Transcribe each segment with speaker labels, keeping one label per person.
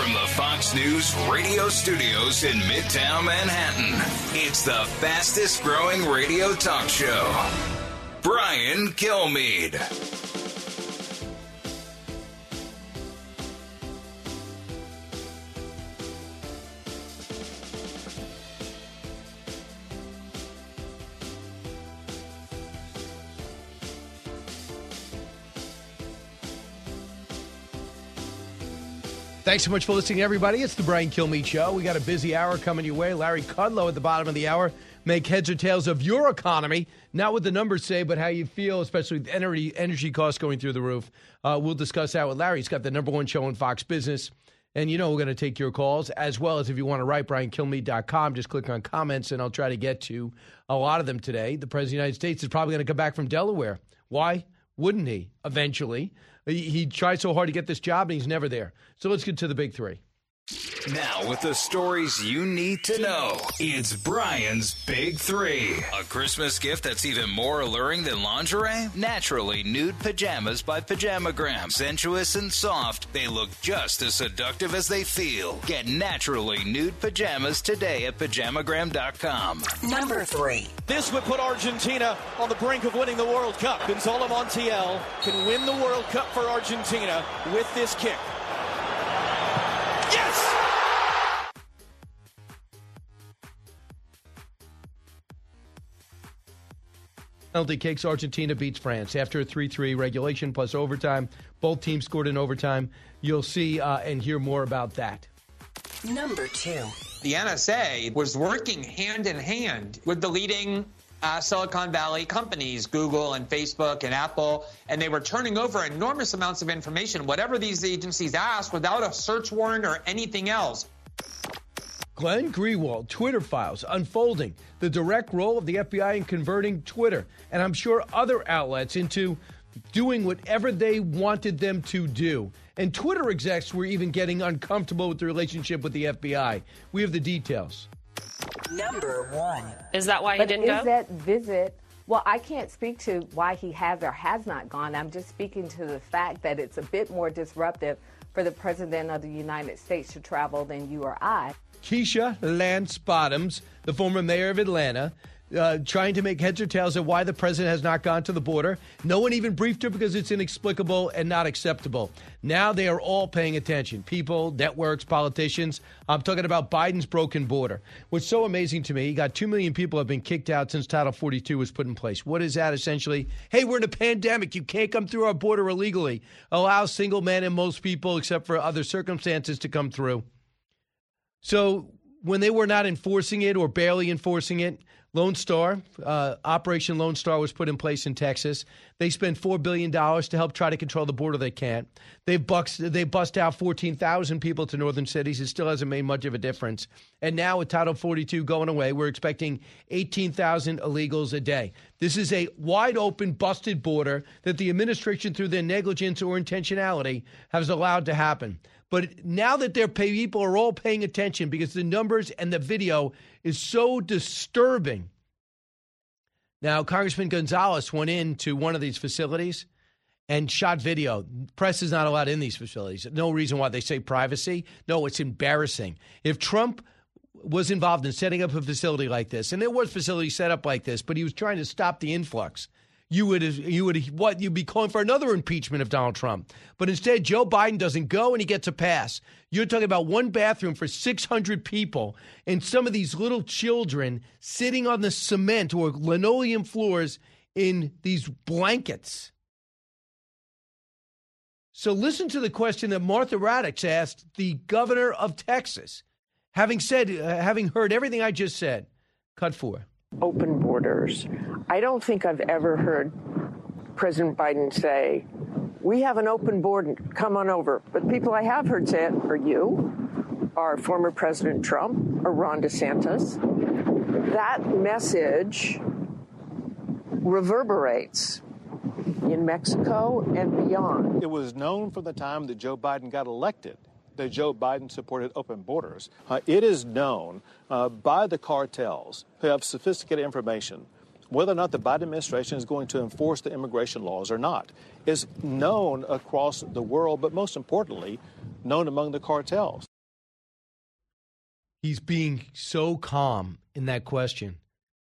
Speaker 1: From the Fox News radio studios in Midtown Manhattan, it's the fastest growing radio talk show. Brian Kilmeade.
Speaker 2: Thanks so much for listening, everybody. It's the Brian Kilmeade Show. We got a busy hour coming your way. Larry Kudlow at the bottom of the hour. Make heads or tails of your economy. Not what the numbers say, but how you feel, especially with energy costs going through the roof. We'll discuss that with Larry. He's got the number one show on Fox Business. And you know we're going to take your calls, as well as if you want to write, BrianKilmeade.com. Just click on comments, and I'll try to get to a lot of them today. The President of the United States is probably going to come back from Delaware. Why wouldn't he eventually? He tried so hard to get this job, and he's never there. So let's get to the big three.
Speaker 1: Now, with the stories you need to know, it's Brian's Big Three. A Christmas gift that's even more alluring than lingerie? Naturally nude pajamas by Pajamagram. Sensuous and soft, they look just as seductive as they feel. Get naturally nude pajamas today at Pajamagram.com.
Speaker 3: Number 3.
Speaker 4: This would put Argentina on the brink of winning the World Cup. Gonzalo Montiel can win the World Cup for Argentina with this kick. Yes!
Speaker 2: Penalty kicks. Argentina beats France after a 3-3 regulation plus overtime. Both teams scored in overtime. You'll see and hear more about that.
Speaker 3: Number 2.
Speaker 5: The NSA was working hand in hand with the leading Silicon Valley companies, Google and Facebook and Apple, and they were turning over enormous amounts of information, whatever these agencies asked, without a search warrant or anything else.
Speaker 2: Glenn Greenwald, Twitter files unfolding the direct role of the FBI in converting Twitter, and I'm sure other outlets, into doing whatever they wanted them to do. And Twitter execs were even getting uncomfortable with the relationship with the FBI. We have the details.
Speaker 3: Number 1.
Speaker 6: Is that why he didn't go?
Speaker 7: Is that visit, well, I can't speak to why he has or has not gone. I'm just speaking to the fact that it's a bit more disruptive for the President of the United States to travel than you or I.
Speaker 2: Keisha Lance Bottoms, the former mayor of Atlanta, trying to make heads or tails of why the president has not gone to the border. No one even briefed her because it's inexplicable and not acceptable. Now they are all paying attention. People, networks, politicians. I'm talking about Biden's broken border. What's so amazing to me, he got 2 million people have been kicked out since Title 42 was put in place. What is that essentially? Hey, we're in a pandemic. You can't come through our border illegally. Allow single men and most people, except for other circumstances, to come through. So when they were not enforcing it or barely enforcing it, Lone Star, Operation Lone Star was put in place in Texas. They spent $4 billion to help try to control the border. They can't. They bust out 14,000 people to northern cities. It still hasn't made much of a difference. And now with Title 42 going away, we're expecting 18,000 illegals a day. This is a wide open, busted border that the administration, through their negligence or intentionality, has allowed to happen. But now that people are all paying attention because the numbers and the video is so disturbing. Now, Congressman Gonzalez went into one of these facilities and shot video. Press is not allowed in these facilities. No reason why. They say privacy. No, it's embarrassing. If Trump was involved in setting up a facility like this, and there was facilities set up like this, but he was trying to stop the influx, you'd be calling for another impeachment of Donald Trump. But instead, Joe Biden doesn't go and he gets a pass. You're talking about one bathroom for 600 people and some of these little children sitting on the cement or linoleum floors in these blankets. So listen to the question that Martha Raddatz asked the governor of Texas. Having heard everything I just said, cut 4.
Speaker 8: Open borders. I don't think I've ever heard President Biden say, we have an open border, come on over. But people I have heard say it are you, are former President Trump, or Ron DeSantis. That message reverberates in Mexico and beyond.
Speaker 9: It was known from the time that Joe Biden got elected that Joe Biden supported open borders. It is known by the cartels who have sophisticated information whether or not the Biden administration is going to enforce the immigration laws or not. Is known across the world, but most importantly, known among the cartels.
Speaker 2: He's being so calm in that question.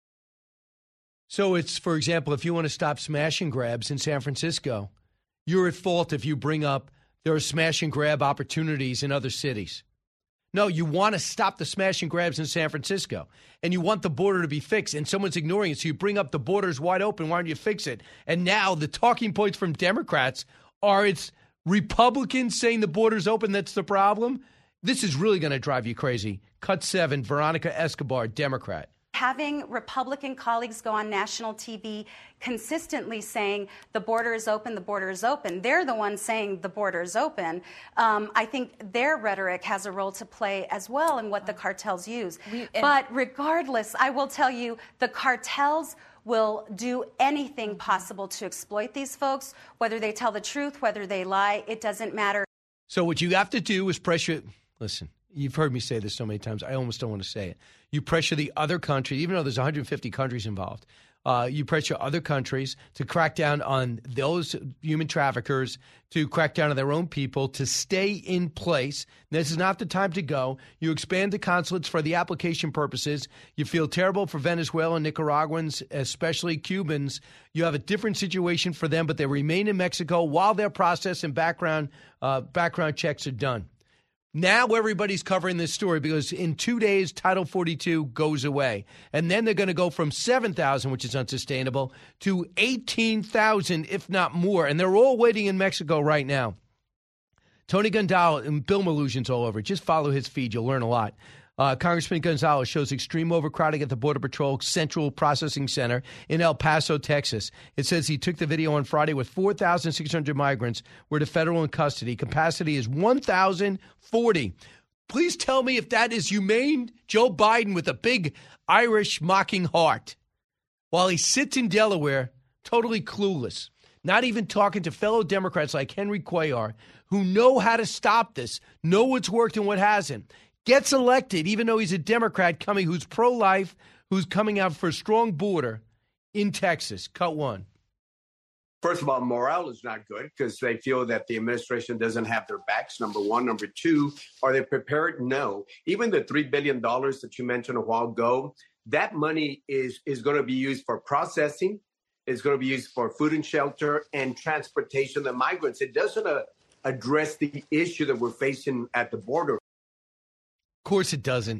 Speaker 2: So it's, for example, if you want to stop smash and grabs in San Francisco, you're at fault if you bring up there are smash and grab opportunities in other cities. No, you want to stop the smash and grabs in San Francisco, and you want the border to be fixed, and someone's ignoring it. So you bring up the border's wide open. Why don't you fix it? And now the talking points from Democrats are it's Republicans saying the border's open. That's the problem. This is really going to drive you crazy. Cut 7, Veronica Escobar, Democrat.
Speaker 6: Having Republican colleagues go on national TV consistently saying the border is open, the border is open. They're the ones saying the border is open. I think their rhetoric has a role to play as well in what the cartels use. But regardless, I will tell you, the cartels will do anything possible to exploit these folks, whether they tell the truth, whether they lie, it doesn't matter.
Speaker 2: So what you have to do is pressure. Listen, you've heard me say this so many times, I almost don't want to say it. You pressure the other country, even though there's 150 countries involved, you pressure other countries to crack down on those human traffickers, to crack down on their own people, to stay in place. This is not the time to go. You expand the consulates for the application purposes. You feel terrible for Venezuelan, Nicaraguans, especially Cubans. You have a different situation for them, but they remain in Mexico while their process and background checks are done. Now everybody's covering this story because in 2 days, Title 42 goes away. And then they're going to go from 7,000, which is unsustainable, to 18,000, if not more. And they're all waiting in Mexico right now. Tony Gonzalez and Bill Malugion's all over. Just follow his feed. You'll learn a lot. Congressman Gonzalez shows extreme overcrowding at the Border Patrol Central Processing Center in El Paso, Texas. It says he took the video on Friday with 4,600 migrants were to federal in custody. Capacity is 1,040. Please tell me if that is humane. Joe Biden with a big Irish mocking heart while he sits in Delaware totally clueless, not even talking to fellow Democrats like Henry Cuellar who know how to stop this, know what's worked and what hasn't. Gets elected, even though he's a Democrat who's pro-life, who's coming out for a strong border in Texas. Cut 1.
Speaker 10: First of all, morale is not good because they feel that the administration doesn't have their backs, number one. Number two, are they prepared? No. Even the $3 billion that you mentioned a while ago, that money is going to be used for processing. It's going to be used for food and shelter and transportation of migrants. It doesn't address the issue that we're facing at the border.
Speaker 2: Of course it doesn't.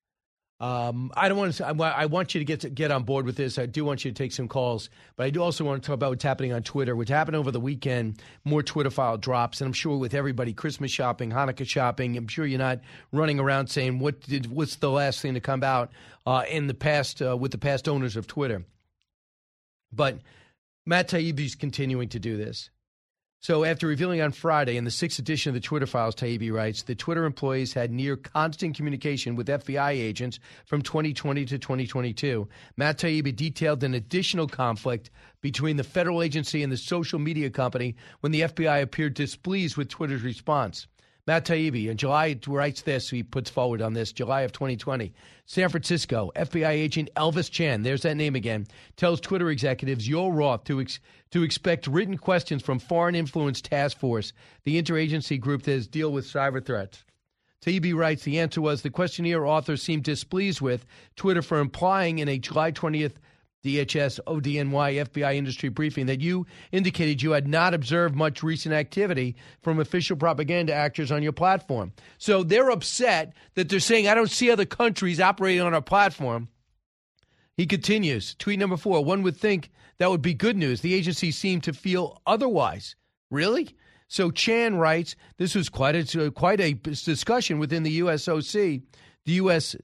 Speaker 2: I don't want to. I want you to get on board with this. I do want you to take some calls, but I do also want to talk about what's happening on Twitter. What's happened over the weekend? More Twitter file drops, and I'm sure with everybody, Christmas shopping, Hanukkah shopping. I'm sure you're not running around saying what's the last thing to come out in the past with the past owners of Twitter. But Matt Taibbi is continuing to do this. So after revealing on Friday in the 6th edition of the Twitter Files, Taibbi writes, the Twitter employees had near constant communication with FBI agents from 2020 to 2022. Matt Taibbi detailed an additional conflict between the federal agency and the social media company when the FBI appeared displeased with Twitter's response. Matt Taibbi, in July, writes this, he puts forward on this, July of 2020. San Francisco, FBI agent Elvis Chan, there's that name again, tells Twitter executives Yoel Roth to expect written questions from Foreign Influence Task Force, the interagency group that deals with cyber threats. Taibbi writes, the answer was the questionnaire authors seemed displeased with Twitter for implying in a July 20th DHS ODNY FBI industry briefing that you indicated you had not observed much recent activity from official propaganda actors on your platform. So they're upset that they're saying, I don't see other countries operating on our platform. He continues, tweet number 4, one would think that would be good news. The agency seemed to feel otherwise. Really? So Chan writes, this was quite a discussion within the USOC, the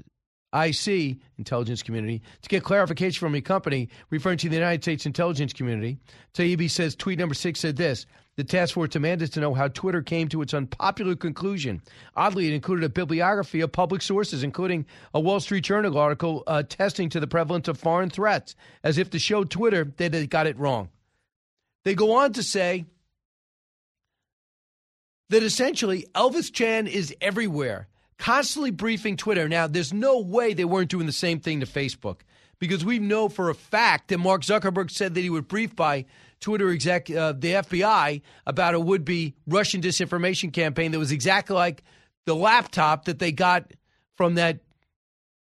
Speaker 2: USIC intelligence community, to get clarification from a company referring to the United States intelligence community. Taibbi says tweet number 6 said this, the task force demanded to know how Twitter came to its unpopular conclusion. Oddly, it included a bibliography of public sources, including a Wall Street Journal article attesting to the prevalence of foreign threats, as if to show Twitter that they got it wrong. They go on to say that essentially Elvis Chan is everywhere, constantly briefing Twitter. Now, there's no way they weren't doing the same thing to Facebook, because we know for a fact that Mark Zuckerberg said that he would brief by Twitter the FBI about a would-be Russian disinformation campaign that was exactly like the laptop that they got from that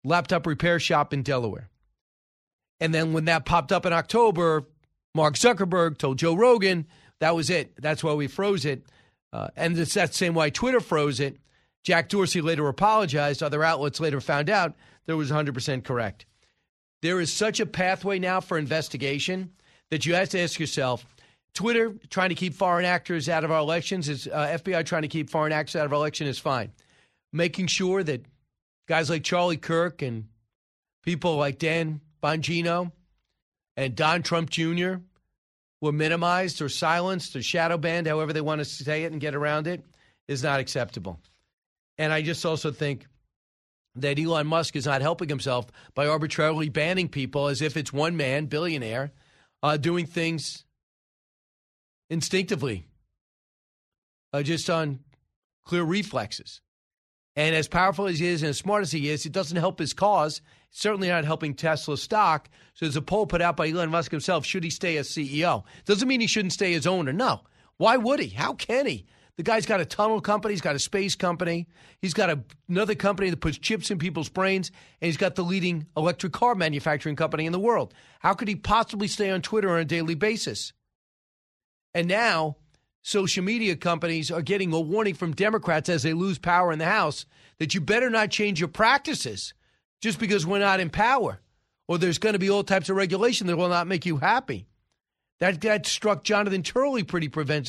Speaker 2: laptop repair shop in Delaware. And then when that popped up in October, Mark Zuckerberg told Joe Rogan that was it. That's why we froze it. And it's that same way Twitter froze it. Jack Dorsey later apologized. Other outlets later found out that it was 100% correct. There is such a pathway now for investigation that you have to ask yourself, Twitter trying to keep foreign actors out of our elections, is FBI trying to keep foreign actors out of our election is fine. Making sure that guys like Charlie Kirk and people like Dan Bongino and Don Trump Jr. were minimized or silenced or shadow banned, however they want to say it and get around it, is not acceptable. And I just also think that Elon Musk is not helping himself by arbitrarily banning people as if it's one man, billionaire, doing things instinctively, just on clear reflexes. And as powerful as he is and as smart as he is, it doesn't help his cause. It's certainly not helping Tesla stock. So there's a poll put out by Elon Musk himself, should he stay as CEO? Doesn't mean he shouldn't stay as owner. No. Why would he? How can he? The guy's got a tunnel company. He's got a space company. He's got another company that puts chips in people's brains. And he's got the leading electric car manufacturing company in the world. How could he possibly stay on Twitter on a daily basis? And now social media companies are getting a warning from Democrats as they lose power in the House that you better not change your practices just because we're not in power, or there's going to be all types of regulation that will not make you happy. That struck Jonathan Turley pretty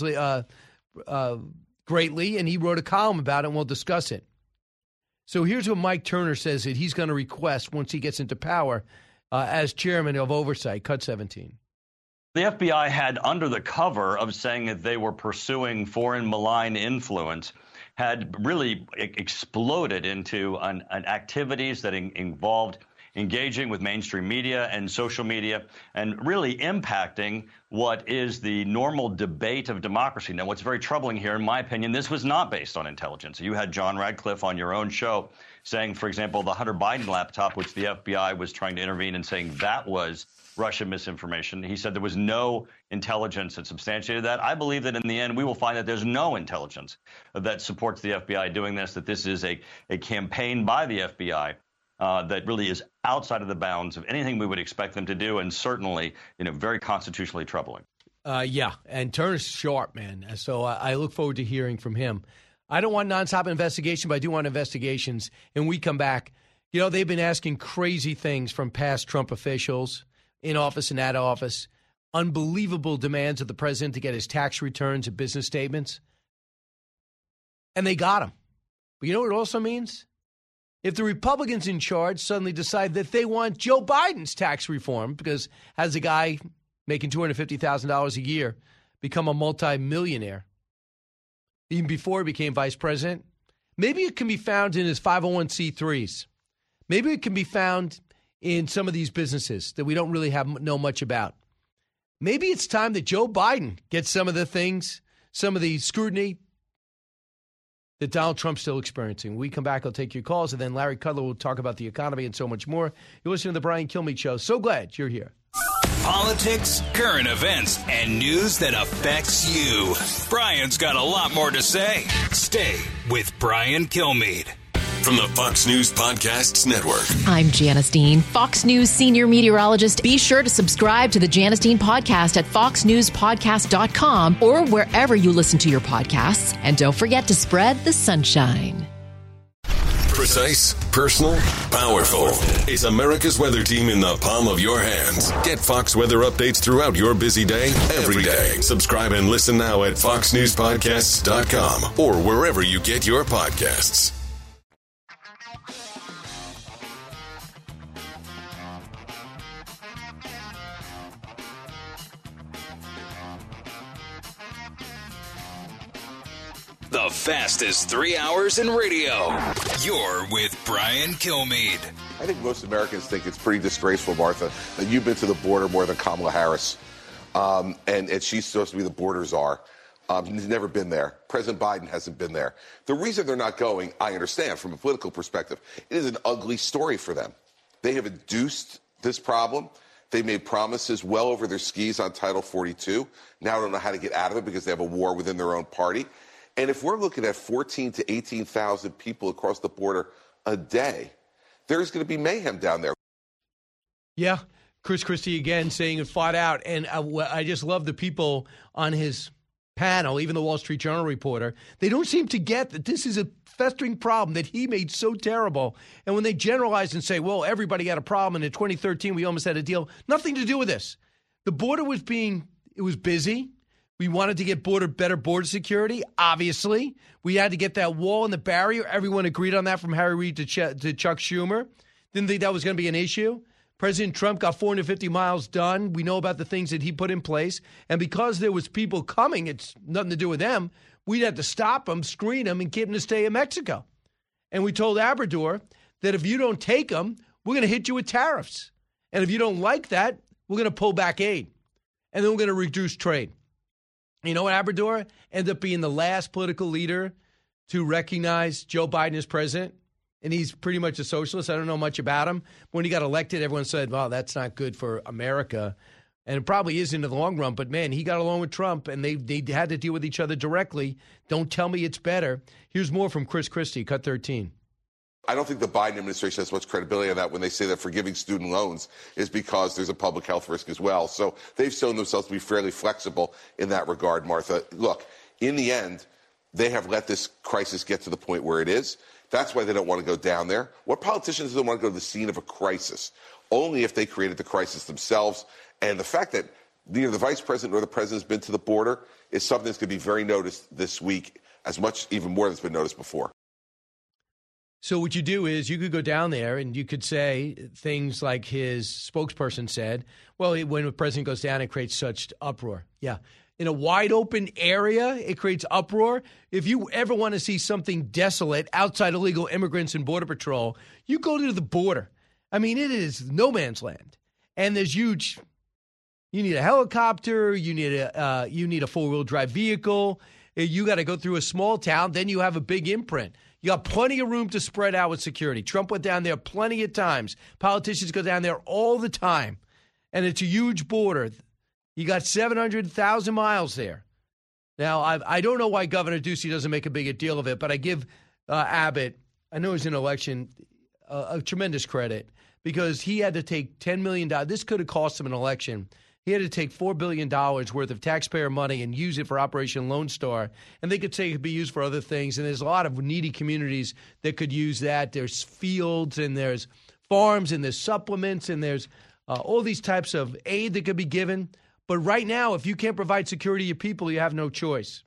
Speaker 2: greatly, and he wrote a column about it, and we'll discuss it. So here's what Mike Turner says that he's going to request once he gets into power as chairman of oversight. Cut 17.
Speaker 11: The FBI had, under the cover of saying that they were pursuing foreign malign influence, had really exploded into an activities that involved engaging with mainstream media and social media and really impacting what is the normal debate of democracy. Now, what's very troubling here, in my opinion, this was not based on intelligence. You had John Radcliffe on your own show saying, for example, the Hunter Biden laptop, which the FBI was trying to intervene and saying that was Russian misinformation. He said there was no intelligence that substantiated that. I believe that in the end, we will find that there's no intelligence that supports the FBI doing this, that this is a campaign by the FBI that really is outside of the bounds of anything we would expect them to do, and certainly, very constitutionally troubling.
Speaker 2: Yeah, and Turner's sharp, man. So I look forward to hearing from him. I don't want nonstop investigation, but I do want investigations. And we come back. They've been asking crazy things from past Trump officials in office and out of office. Unbelievable demands of the president to get his tax returns and business statements. And they got him. But you know what it also means? If the Republicans in charge suddenly decide that they want Joe Biden's tax reform, because has a guy making $250,000 a year become a multimillionaire, even before he became vice president, maybe it can be found in his 501c3s. Maybe it can be found in some of these businesses that we don't really know much about. Maybe it's time that Joe Biden gets some of the things, some of the scrutiny that Donald Trump's still experiencing. When we come back, I'll take your calls, and then Larry Kudlow will talk about the economy and so much more. You're listening to The Brian Kilmeade Show. So glad you're here.
Speaker 1: Politics, current events, and news that affects you. Brian's got a lot more to say. Stay with Brian Kilmeade.
Speaker 12: From the Fox News Podcasts Network.
Speaker 13: I'm Janice Dean, Fox News senior meteorologist. Be sure to subscribe to the Janice Dean podcast at foxnewspodcast.com or wherever you listen to your podcasts. And don't forget to spread the sunshine.
Speaker 12: Precise, personal, powerful. It's America's weather team in the palm of your hands. Get Fox weather updates throughout your busy day, every day. Subscribe and listen now at foxnewspodcasts.com or wherever you get your podcasts.
Speaker 1: The fastest 3 hours in radio. You're with Brian Kilmeade.
Speaker 14: I think most Americans think it's pretty disgraceful, Martha, that you've been to the border more than Kamala Harris. And she's supposed to be the border czar. He's never been there. President Biden hasn't been there. The reason they're not going, I understand from a political perspective. It is an ugly story for them. They have induced this problem. They made promises well over their skis on Title 42. Now don't know how to get out of it because they have a war within their own party. And if we're looking at 14,000 to 18,000 people across the border a day, there's going to be mayhem down there.
Speaker 2: Yeah, Chris Christie again saying it flat out. And I just love the people on his panel, even the Wall Street Journal reporter. They don't seem to get that this is a festering problem that he made so terrible. And when they generalize and say, well, everybody had a problem, and in 2013 we almost had a deal, nothing to do with this. The border was busy. We wanted to get better border security, obviously. We had to get that wall and the barrier. Everyone agreed on that from Harry Reid to Chuck Schumer. Didn't think that was going to be an issue. President Trump got 450 miles done. We know about the things that he put in place. And because there was people coming, it's nothing to do with them, we'd have to stop them, screen them, and keep them to stay in Mexico. And we told Obrador that if you don't take them, we're going to hit you with tariffs. And if you don't like that, we're going to pull back aid. And then we're going to reduce trade. You know what, Obrador ended up being the last political leader to recognize Joe Biden as president. And he's pretty much a socialist. I don't know much about him. When he got elected, everyone said, well, that's not good for America. And it probably is in the long run. But, man, he got along with Trump, and they had to deal with each other directly. Don't tell me it's better. Here's more from Chris Christie, cut 13.
Speaker 14: I don't think the Biden administration has much credibility on that when they say that forgiving student loans is because there's a public health risk as well. So they've shown themselves to be fairly flexible in that regard, Martha. Look, in the end, they have let this crisis get to the point where it is. That's why they don't want to go down there. What politicians don't want to go to the scene of a crisis? Only if they created the crisis themselves. And the fact that neither the vice president nor the president has been to the border is something that's going to be very noticed this week, as much, even more than it's been noticed before.
Speaker 2: So what you do is you could go down there and you could say things like his spokesperson said, well, when the president goes down, it creates such uproar. Yeah. In a wide open area, it creates uproar. If you ever want to see something desolate outside illegal immigrants and Border Patrol, you go to the border. I mean, it is no man's land. And there's huge, you need a helicopter, you need a four-wheel drive vehicle, you got to go through a small town, then you have a big imprint. You got plenty of room to spread out with security. Trump went down there plenty of times. Politicians go down there all the time. And it's a huge border. You got 700,000 miles there. Now, I don't know why Governor Ducey doesn't make a big deal of it, but I give Abbott, I know he's in an election, a tremendous credit because he had to take $10 million. This could have cost him an election. He had to take $4 billion worth of taxpayer money and use it for Operation Lone Star. And they could say it could be used for other things. And there's a lot of needy communities that could use that. There's fields and there's farms and there's supplements and there's all these types of aid that could be given. But right now, if you can't provide security to your people, you have no choice.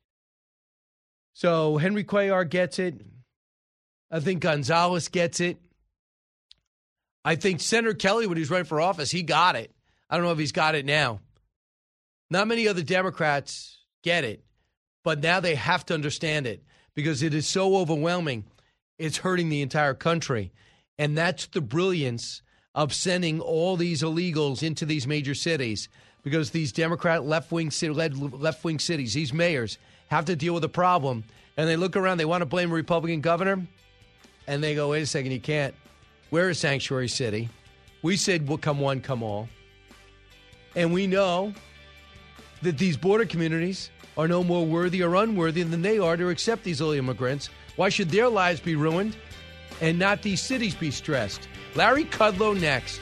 Speaker 2: So Henry Cuellar gets it. I think Gonzalez gets it. I think Senator Kelly, when he was running for office, he got it. I don't know if he's got it now. Not many other Democrats get it, but now they have to understand it because it is so overwhelming. It's hurting the entire country. And that's the brilliance of sending all these illegals into these major cities because these Democrat left-wing cities, these mayors, have to deal with the problem. And they look around, they want to blame a Republican governor, and they go, wait a second, you can't. We're a sanctuary city. We said, well, come one, come all. And we know that these border communities are no more worthy or unworthy than they are to accept these illegal immigrants. Why should their lives be ruined and not these cities be stressed? Larry Kudlow next.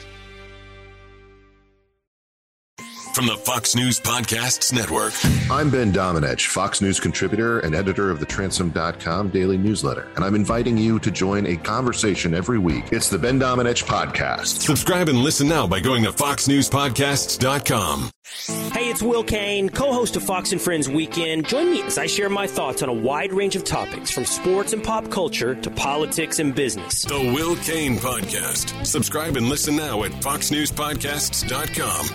Speaker 12: From the Fox News Podcasts Network.
Speaker 15: I'm Ben Domenech, Fox News contributor and editor of the Transom.com daily newsletter, and I'm inviting you to join a conversation every week. It's the Ben Domenech Podcast.
Speaker 12: Subscribe and listen now by going to foxnewspodcasts.com.
Speaker 16: Hey, it's Will Cain, co-host of Fox and Friends Weekend. Join me as I share my thoughts on a wide range of topics, from sports and pop culture to politics and business.
Speaker 12: The Will Cain Podcast. Subscribe and listen now at foxnewspodcasts.com.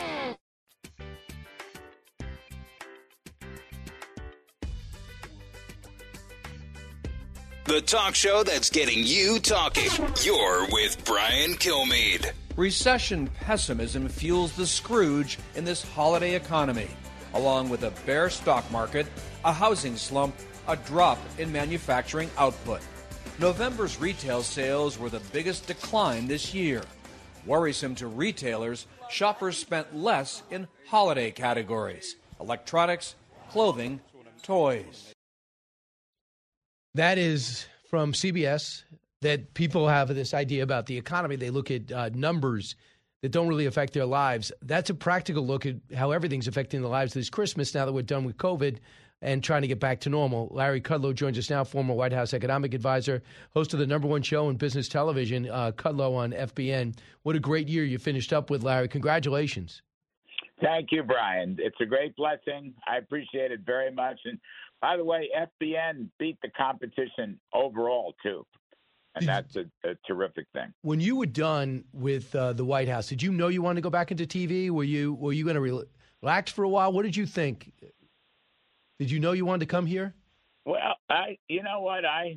Speaker 1: The talk show that's getting you talking. You're with Brian Kilmeade.
Speaker 17: Recession pessimism fuels the Scrooge in this holiday economy, along with a bear stock market, a housing slump, a drop in manufacturing output. November's retail sales were the biggest decline this year. Worrisome to retailers, shoppers spent less in holiday categories: electronics, clothing, toys.
Speaker 2: That is from CBS. that people have this idea about the economy. They look at numbers that don't really affect their lives. That's a practical look at how everything's affecting the lives this Christmas now that we're done with COVID and trying to get back to normal. Larry Kudlow joins us now, former White House economic advisor, host of the #1 show in business television, Kudlow on FBN. What a great year you finished up with, Larry. Congratulations.
Speaker 18: Thank you, Brian. It's a great blessing. I appreciate it very much. And by the way, FBN beat the competition overall, too. And that's a terrific thing.
Speaker 2: When you were done with the White House, did you know you wanted to go back into TV? Were you going to relax for a while? What did you think? Did you know you wanted to come here?
Speaker 18: Well, you know what? I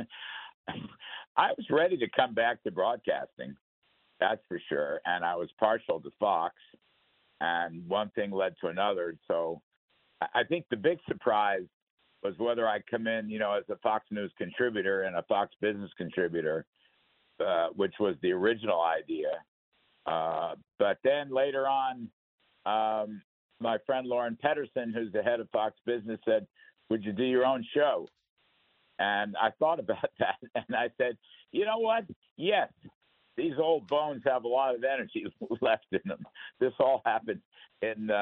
Speaker 18: was ready to come back to broadcasting. That's for sure. And I was partial to Fox, and one thing led to another. So I think the big surprise was whether I come in, as a Fox News contributor and a Fox Business contributor, which was the original idea. But then later on, my friend Lauren Pedersen, who's the head of Fox Business, said, "Would you do your own show?" And I thought about that, and I said, you know what? Yes, these old bones have a lot of energy left in them. This all happened in,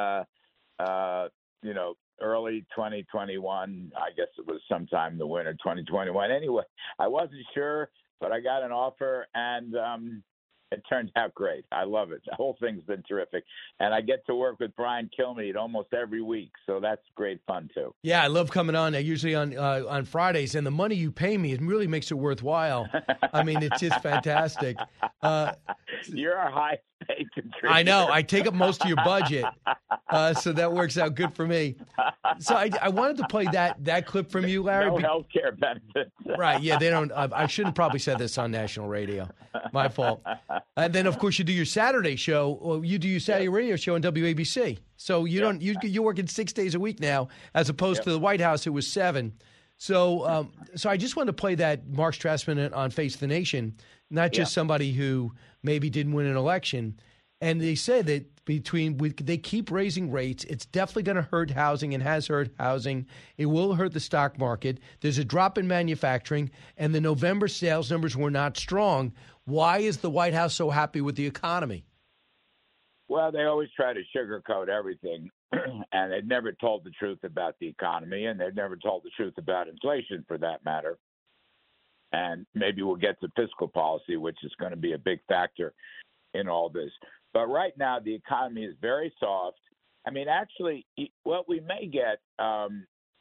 Speaker 18: early 2021. I guess it was sometime in the winter 2021. Anyway, I wasn't sure, but I got an offer, and it turned out great. I love it. The whole thing's been terrific. And I get to work with Brian Kilmeade almost every week, so that's great fun, too.
Speaker 2: Yeah, I love coming on, usually on Fridays, and the money you pay me, it really makes it worthwhile. I mean, it's just fantastic.
Speaker 18: You're a high-paid contributor.
Speaker 2: I know. I take up most of your budget, so that works out good for me. So I wanted to play that clip from you, Larry.
Speaker 18: No health care benefits.
Speaker 2: Right, yeah, they don't. I shouldn't probably said this on national radio. My fault. And then, of course, you do your Saturday show. Or you do your Saturday radio show on WABC. So you're working 6 days a week now, as opposed to the White House, it was 7. So I just wanted to play that Mark Strassman on Face the Nation, not just somebody who maybe didn't win an election. And they said that they keep raising rates. It's definitely going to hurt housing and has hurt housing. It will hurt the stock market. There's a drop in manufacturing, and the November sales numbers were not strong. Why is the White House so happy with the economy?
Speaker 18: Well, they always try to sugarcoat everything, and they've never told the truth about the economy, and they've never told the truth about inflation, for that matter. And maybe we'll get to fiscal policy, which is going to be a big factor in all this. But right now, the economy is very soft. I mean, actually, what we may get a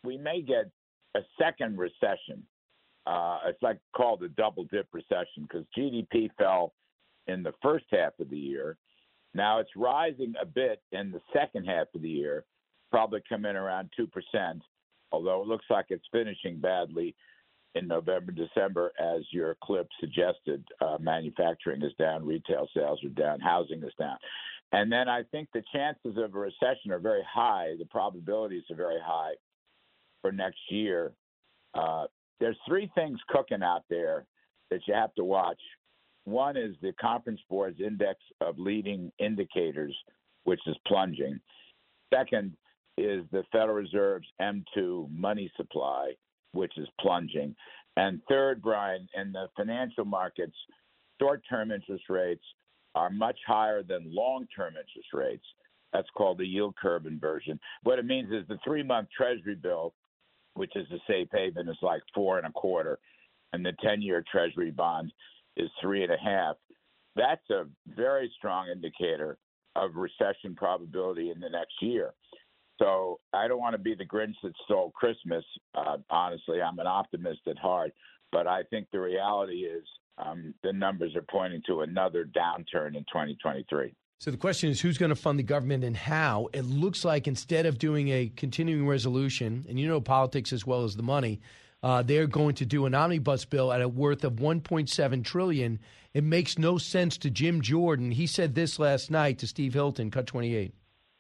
Speaker 18: second recession. It's like called a double dip recession, because GDP fell in the first half of the year. Now it's rising a bit in the second half of the year, probably come in around 2%, although it looks like it's finishing badly in November, December, as your clip suggested. Manufacturing is down, retail sales are down, housing is down. And then I think the chances of a recession are very high. The probabilities are very high for next year. There's 3 things cooking out there that you have to watch. One is the Conference Board's index of leading indicators, which is plunging. Second is the Federal Reserve's M2 money supply, which is plunging. And third, Brian, in the financial markets, short-term interest rates are much higher than long-term interest rates. That's called the yield curve inversion. What it means is the 3-month Treasury bill, which is a safe haven, is like 4.25%, and the 10-year Treasury bond is 3.5%. That's a very strong indicator of recession probability in the next year. So I don't want to be the Grinch that stole Christmas. Honestly, I'm an optimist at heart, but I think the reality is the numbers are pointing to another downturn in 2023.
Speaker 2: So the question is, who's going to fund the government and how? It looks like instead of doing a continuing resolution, and you know politics as well as the money, they're going to do an omnibus bill at a worth of $1.7 trillion. It makes no sense to Jim Jordan. He said this last night to Steve Hilton, Cut 28.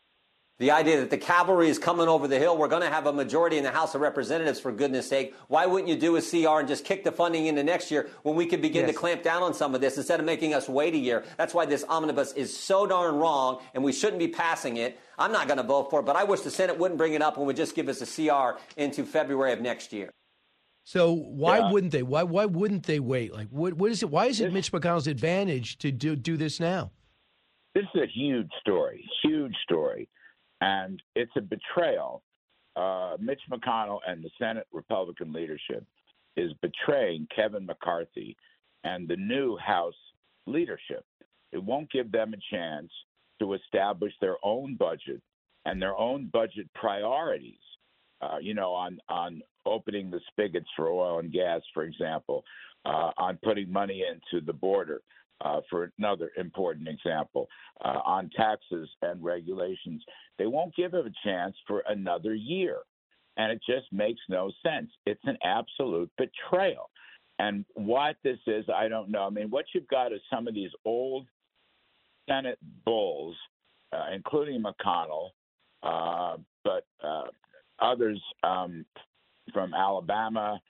Speaker 19: The idea that the cavalry is coming over the hill, we're going to have a majority in the House of Representatives, for goodness sake. Why wouldn't you do a CR and just kick the funding into next year when we could begin to clamp down on some of this instead of making us wait a year? That's why this omnibus is so darn wrong, and we shouldn't be passing it. I'm not going to vote for it, but I wish the Senate wouldn't bring it up and would just give us a CR into February of next year.
Speaker 2: So why wouldn't they? Why wouldn't they wait? Like, what is it? Why is it Mitch McConnell's advantage to do this now?
Speaker 18: This is a huge story, and it's a betrayal. Mitch McConnell and the Senate Republican leadership is betraying Kevin McCarthy and the new House leadership. It won't give them a chance to establish their own budget and their own budget priorities. On opening the spigots for oil and gas, for example, on putting money into the border, for another important example, on taxes and regulations. They won't give him a chance for another year. And it just makes no sense. It's an absolute betrayal. And what this is, I don't know. I mean, what you've got is some of these old Senate bulls, including McConnell, but others from Alabama,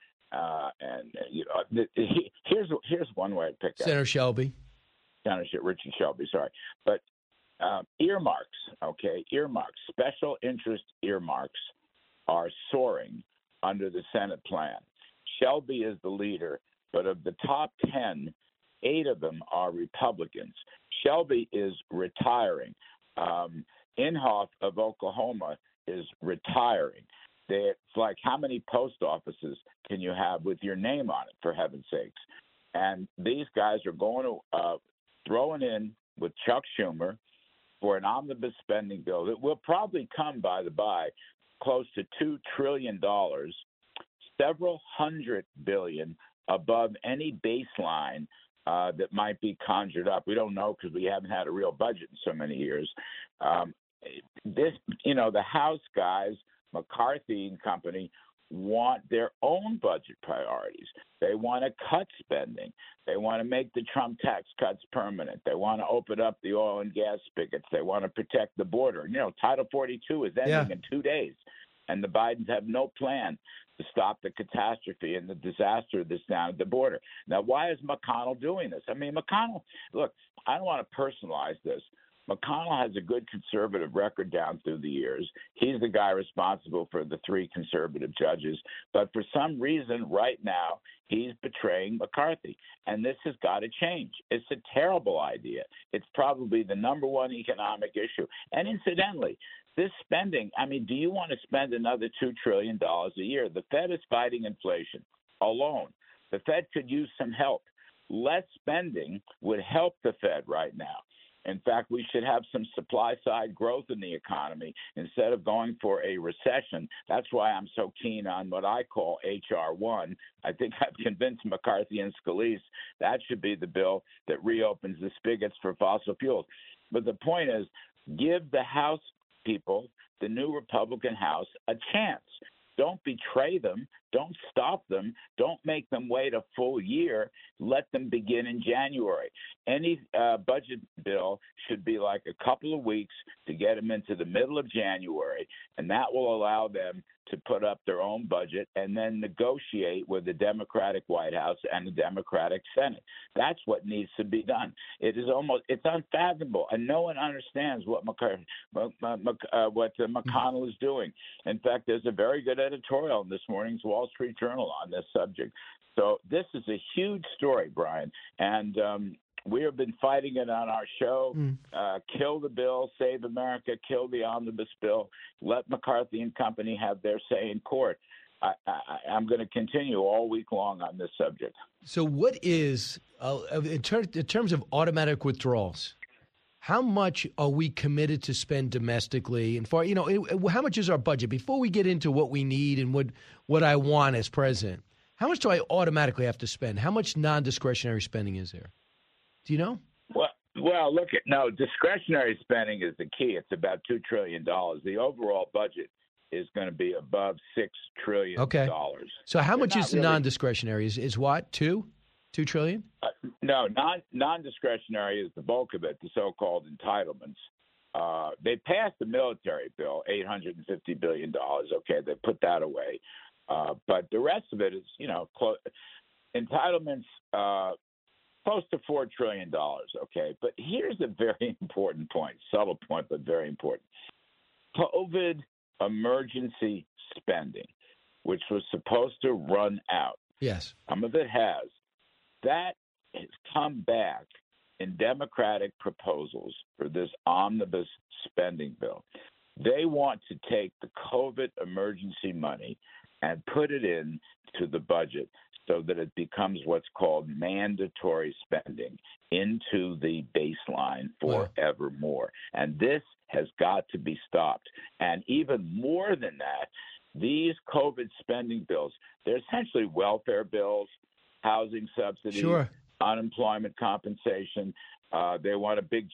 Speaker 18: here's one way to pick up.
Speaker 2: Senator Shelby.
Speaker 18: Richard Shelby, sorry. But earmarks, special interest earmarks are soaring under the Senate plan. Shelby is the leader, but of the top 10, 8 of them are Republicans. Shelby is retiring. Inhofe of Oklahoma is retiring. It's like, how many post offices can you have with your name on it, for heaven's sakes? And these guys are going to throwing in with Chuck Schumer for an omnibus spending bill that will probably come, by the by, close to $2 trillion, several hundred billion above any baseline that might be conjured up. We don't know because we haven't had a real budget in so many years. The House guys, McCarthy and company, want their own budget priorities. They want to cut spending. They want to make the Trump tax cuts permanent. They want to open up the oil and gas spigots. They want to protect the border. Title 42 is ending in 2 days, and the Bidens have no plan to stop the catastrophe and the disaster that's down at the border. Now, why is McConnell doing this? I mean, McConnell, look, I don't want to personalize this. McConnell has a good conservative record down through the years. He's the guy responsible for the 3 conservative judges. But for some reason, right now, he's betraying McCarthy. And this has got to change. It's a terrible idea. It's probably the number one economic issue. And incidentally, this spending, I mean, do you want to spend another $2 trillion a year? The Fed is fighting inflation alone. The Fed could use some help. Less spending would help the Fed right now. In fact, we should have some supply-side growth in the economy instead of going for a recession. That's why I'm so keen on what I call H.R. 1. I think I've convinced McCarthy and Scalise that should be the bill that reopens the spigots for fossil fuels. But the point is, give the House people, the new Republican House, a chance. Don't betray them. Don't stop them. Don't make them wait a full year. Let them begin in January. Any budget bill should be like a couple of weeks to get them into the middle of January, and that will allow them to put up their own budget and then negotiate with the Democratic White House and the Democratic Senate. That's what needs to be done. It's unfathomable, and no one understands what McConnell is doing. In fact, there's a very good editorial in this morning's Wall Street Journal on this subject. So this is a huge story, Brian, and we have been fighting it on our show. Kill the bill, save America, kill the omnibus bill, let McCarthy and company have their say in court. I'm going to continue all week long on this subject.
Speaker 2: So what is, in terms of automatic withdrawals, how much are we committed to spend domestically? And how much is our budget? Before we get into what we need and what I want as president, how much do I automatically have to spend? How much non-discretionary spending is there? Do you know?
Speaker 18: Well, discretionary spending is the key. It's about $2 trillion. The overall budget is going to be above $6 trillion.
Speaker 2: Okay. So how much is the non-discretionary? Is what, $2 trillion?
Speaker 18: No, non-discretionary is the bulk of it, the so-called entitlements. They passed the military bill, $850 billion. Okay, they put that away. But the rest of it is, entitlements close to $4 trillion, okay? But here's a very important point, subtle point, but very important. COVID emergency spending. which was supposed to run out.
Speaker 2: Yes.
Speaker 18: Some of it has. That has come back in Democratic proposals for this omnibus spending bill. They want to take the COVID emergency money and put it into the budget so that it becomes what's called mandatory spending into the baseline forevermore. And this has got to be stopped. And even more than that, these COVID spending bills, they're essentially welfare bills, housing subsidies, unemployment compensation. They want a big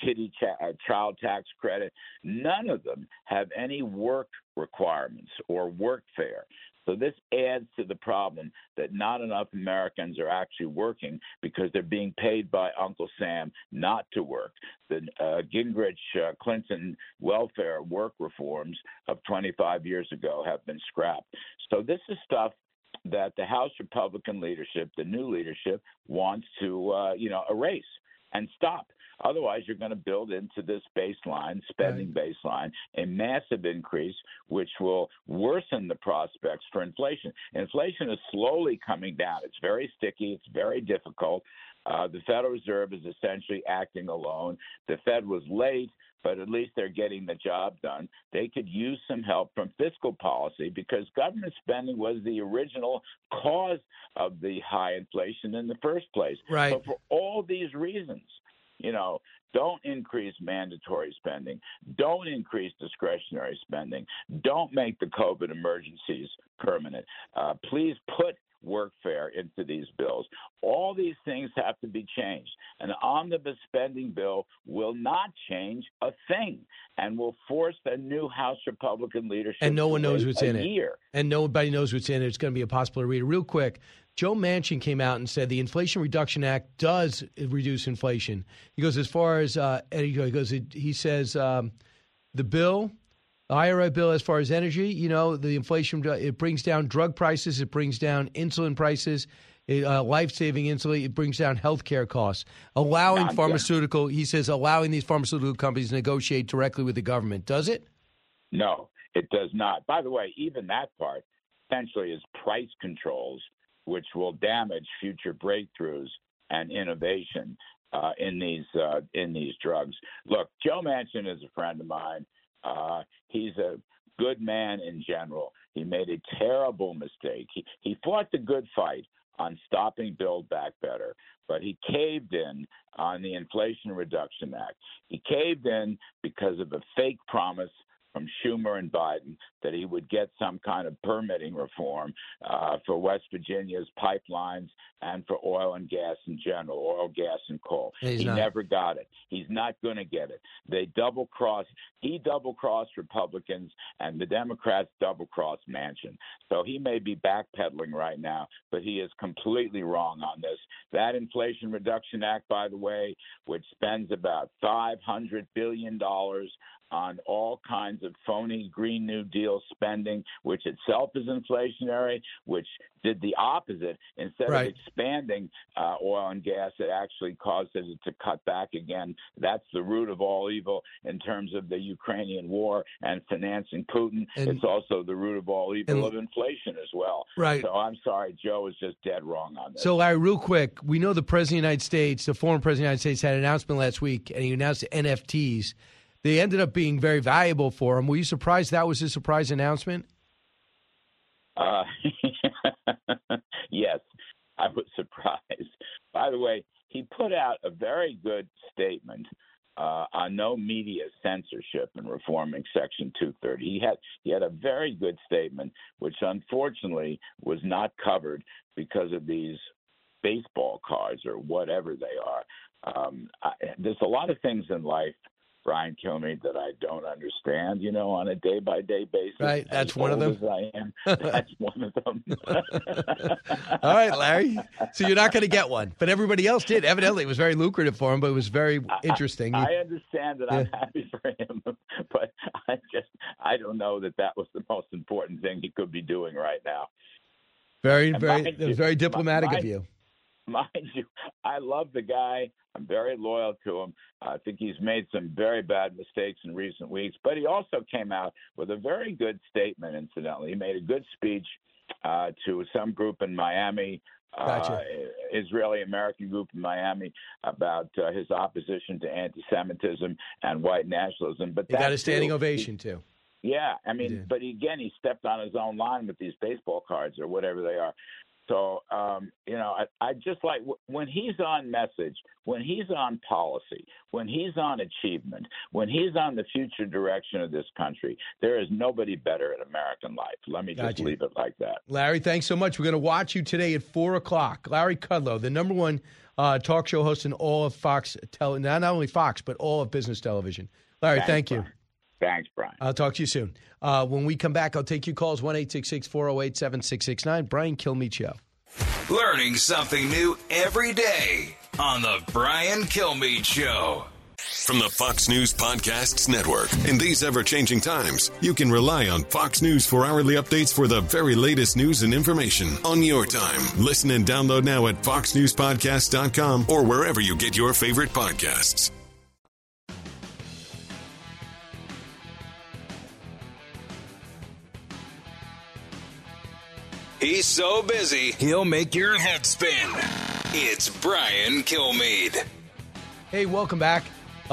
Speaker 18: child tax credit. None of them have any work requirements or workfare. So this adds to the problem that not enough Americans are actually working because they're being paid by Uncle Sam not to work. The Gingrich-Clinton welfare work reforms of 25 years ago have been scrapped. So this is stuff that the House Republican leadership, the new leadership, wants to, erase and stop. Otherwise, you're going to build into this baseline, spending baseline, a massive increase, which will worsen the prospects for inflation. Inflation is slowly coming down. It's very sticky. It's very difficult. The Federal Reserve is essentially acting alone. The Fed was late, but at least they're getting the job done. They could use some help from fiscal policy because government spending was the original cause of the high inflation in the first place.
Speaker 2: Right.
Speaker 18: So for all these reasons, don't increase mandatory spending. Don't increase discretionary spending. Don't make the COVID emergencies permanent. Please put workfare into these bills. All these things have to be changed. An omnibus spending bill will not change a thing and will force a new House Republican leadership
Speaker 2: and no one
Speaker 18: to
Speaker 2: knows
Speaker 18: wait
Speaker 2: what's
Speaker 18: a
Speaker 2: in
Speaker 18: year.
Speaker 2: it. And nobody knows what's in it. It's going to be impossible to read it. Real quick, Joe Manchin came out and said the Inflation Reduction Act does reduce inflation. He goes as far as he says the bill, the IRA bill, as far as energy, the inflation, it brings down drug prices, it brings down insulin prices, life-saving insulin, it brings down healthcare costs, allowing these pharmaceutical companies to negotiate directly with the government. Does it?
Speaker 18: No, it does not. By the way, even that part essentially is price controls, which will damage future breakthroughs and innovation in these drugs. Look, Joe Manchin is a friend of mine. He's a good man in general. He made a terrible mistake. He fought the good fight on stopping Build Back Better, but he caved in on the Inflation Reduction Act. He caved in because of a fake promise from Schumer and Biden that he would get some kind of permitting reform for West Virginia's pipelines and for oil and gas in general, oil, gas, and coal. He never got it. He's not going to get it. He double-crossed Republicans, and the Democrats double-crossed Manchin. So he may be backpedaling right now, but he is completely wrong on this. That Inflation Reduction Act, by the way, which spends about $500 billion on all kinds of phony Green New Deal spending, which itself is inflationary, which did the opposite. Instead of expanding oil and gas, it actually caused it to cut back again. That's the root of all evil in terms of the Ukrainian war and financing Putin. It's also the root of all evil of inflation as well.
Speaker 2: Right.
Speaker 18: So I'm sorry, Joe is just dead wrong on this.
Speaker 2: So, Larry, real quick, we know the President of the United States, the former President of the United States, had an announcement last week, and he announced NFTs. They ended up being very valuable for him. Were you surprised that was his surprise announcement?
Speaker 18: Yes, I was surprised. By the way, he put out a very good statement on no media censorship and reforming Section 230. He had a very good statement, which unfortunately was not covered because of these baseball cards or whatever they are. There's a lot of things in life, Brian Kilmeade, that I don't understand, on a day-by-day basis.
Speaker 2: Right, that's one of them.
Speaker 18: As I am, that's one of them.
Speaker 2: All right, Larry. So you're not going to get one, but everybody else did. Evidently, it was very lucrative for him, but it was very interesting.
Speaker 18: I understand that. I'm happy for him, but I don't know that was the most important thing he could be doing right now.
Speaker 2: Very diplomatic of you.
Speaker 18: Mind you, I love the guy. I'm very loyal to him. I think he's made some very bad mistakes in recent weeks, but he also came out with a very good statement, incidentally. He made a good speech to some group in Miami,
Speaker 2: Gotcha.
Speaker 18: Israeli-American group in Miami, about his opposition to anti-Semitism and white nationalism. But
Speaker 2: He got a standing ovation, too.
Speaker 18: Yeah, I mean, but again, he stepped on his own line with these baseball cards or whatever they are. So, I just like when he's on message, when he's on policy, when he's on achievement, when he's on the future direction of this country, there is nobody better in American life. Let me just leave it like that.
Speaker 2: Larry, thanks so much. We're going to watch you today at 4 o'clock. Larry Kudlow, the number one talk show host in all of Fox, not only Fox, but all of business television. Larry, thank you.
Speaker 18: Thanks, Brian.
Speaker 2: I'll talk to you soon. When we come back, I'll take your calls, 1-866-408-7669. Brian Kilmeade Show.
Speaker 1: Learning something new every day on the Brian Kilmeade Show.
Speaker 12: From the Fox News Podcasts Network. In these ever-changing times, you can rely on Fox News for hourly updates for the very latest news and information on your time. Listen and download now at foxnewspodcast.com or wherever you get your favorite podcasts.
Speaker 1: He's so busy, he'll make your head spin. It's Brian Kilmeade.
Speaker 2: Hey, welcome back.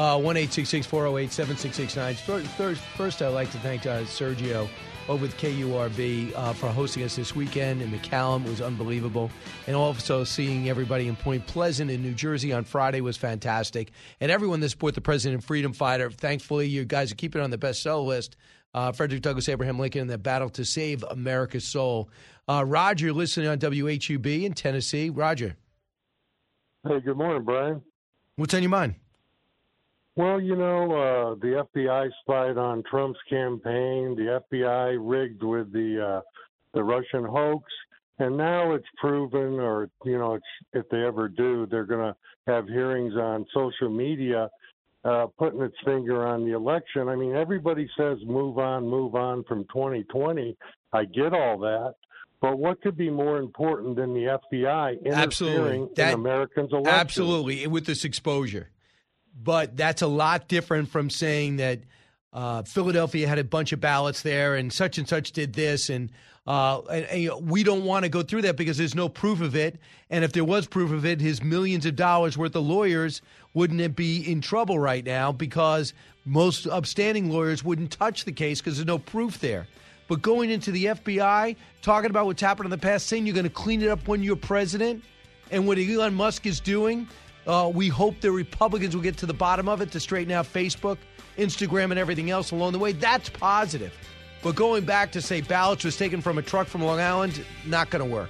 Speaker 2: 1-866-408-7669. First, I'd like to thank Sergio over with KURB for hosting us this weekend in McCallum. It was unbelievable. And also seeing everybody in Point Pleasant in New Jersey on Friday was fantastic. And everyone that supported the President and Freedom Fighter, thankfully, you guys are keeping it on the bestseller list. Frederick Douglass Abraham Lincoln in the battle to save America's soul. Roger, listening on WHUB in Tennessee. Roger.
Speaker 20: Hey, good morning, Brian.
Speaker 2: What's on your mind?
Speaker 20: Well, the FBI spied on Trump's campaign. The FBI rigged with the Russian hoax. And now it's proven, or, if they ever do, they're going to have hearings on social media putting its finger on the election. I mean, everybody says move on from 2020. I get all that. But what could be more important than the FBI interfering in Americans' elections?
Speaker 2: Absolutely, with this exposure. But that's a lot different from saying that Philadelphia had a bunch of ballots there and such did this. And we don't want to go through that because there's no proof of it. And if there was proof of it, his millions of dollars worth of lawyers wouldn't it be in trouble right now because most upstanding lawyers wouldn't touch the case because there's no proof there. But going into the FBI, talking about what's happened in the past, saying you're going to clean it up when you're president, and what Elon Musk is doing, we hope the Republicans will get to the bottom of it to straighten out Facebook, Instagram, and everything else along the way. That's positive. But going back to say ballots was taken from a truck from Long Island, not going to work.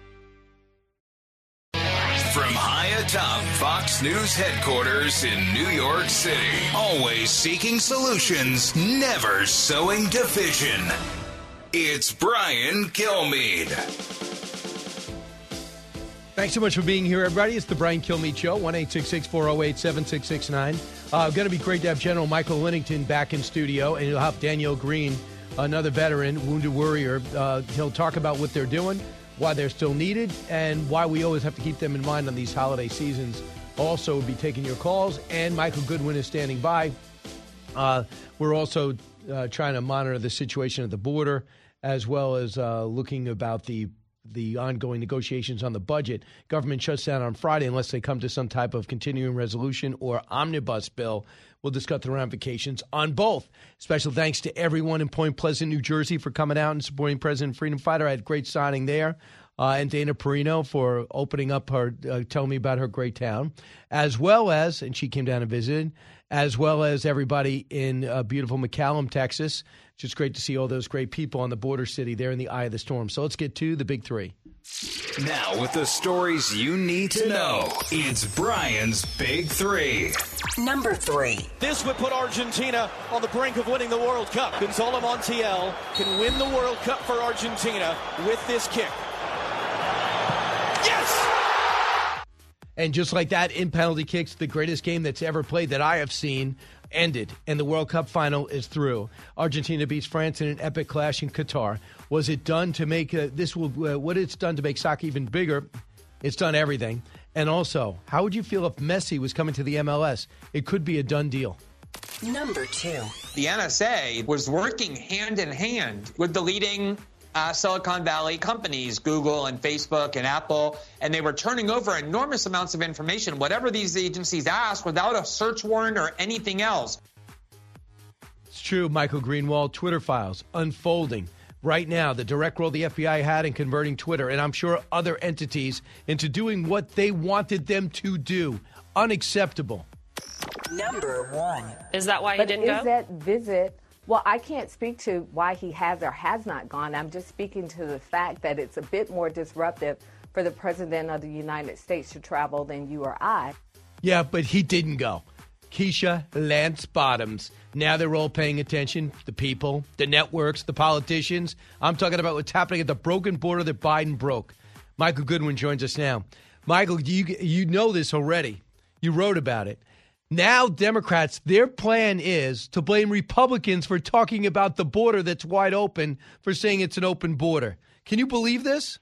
Speaker 1: From high atop Fox News headquarters in New York City, always seeking solutions, never sowing division. It's Brian Kilmeade.
Speaker 2: Thanks so much for being here, everybody. It's the Brian Kilmeade Show, 1-866-408-7669. Going to be great to have General Michael Linnington back in studio, and you'll have Danielle Green, another veteran, wounded warrior. He'll talk about what they're doing, why they're still needed, and why we always have to keep them in mind on these holiday seasons. Also, we'll be taking your calls, and Michael Goodwin is standing by. We're also trying to monitor the situation at the border, as well as looking about the ongoing negotiations on the budget. Government shuts down on Friday unless they come to some type of continuing resolution or omnibus bill. We'll discuss the ramifications on both. Special thanks to everyone in Point Pleasant, New Jersey for coming out and supporting President Freedom Fighter. I had a great signing there. And Dana Perino for opening up her, telling me about her great town, as well as, and she came down and visited, as well as everybody in beautiful McCallum, Texas. It's just great to see all those great people on the border city there in the eye of the storm. So let's get to the big three.
Speaker 1: Now with the stories you need to know, it's Brian's Big Three.
Speaker 3: Number 3.
Speaker 4: This would put Argentina on the brink of winning the World Cup. Gonzalo Montiel can win the World Cup for Argentina with this kick. Yes!
Speaker 2: And just like that, in penalty kicks, the greatest game that's ever played that I have seen ended, and the World Cup final is through. Argentina beats France in an epic clash in Qatar. Was it done to make what it's done to make soccer even bigger? It's done everything. And also, how would you feel if Messi was coming to the MLS? It could be a done deal.
Speaker 3: Number 2.
Speaker 5: The NSA was working hand in hand with the leading Silicon Valley companies, Google and Facebook and Apple, and they were turning over enormous amounts of information, whatever these agencies asked, without a search warrant or anything else.
Speaker 2: It's true, Michael Greenwald. Twitter files unfolding right now, the direct role the FBI had in converting Twitter, and I'm sure other entities, into doing what they wanted them to do. Unacceptable.
Speaker 3: Number 1.
Speaker 7: Is that why he didn't go? Is that visit? Well, I can't speak to why he has or has not gone. I'm just speaking to the fact that it's a bit more disruptive for the President of the United States to travel than you or I.
Speaker 2: Yeah, but he didn't go. Keisha Lance Bottoms. Now they're all paying attention. The people, the networks, the politicians. I'm talking about what's happening at the broken border that Biden broke. Michael Goodwin joins us now. Michael, you know this already. You wrote about it. Now Democrats, their plan is to blame Republicans for talking about the border that's wide open, for saying it's an open border. Can you believe this?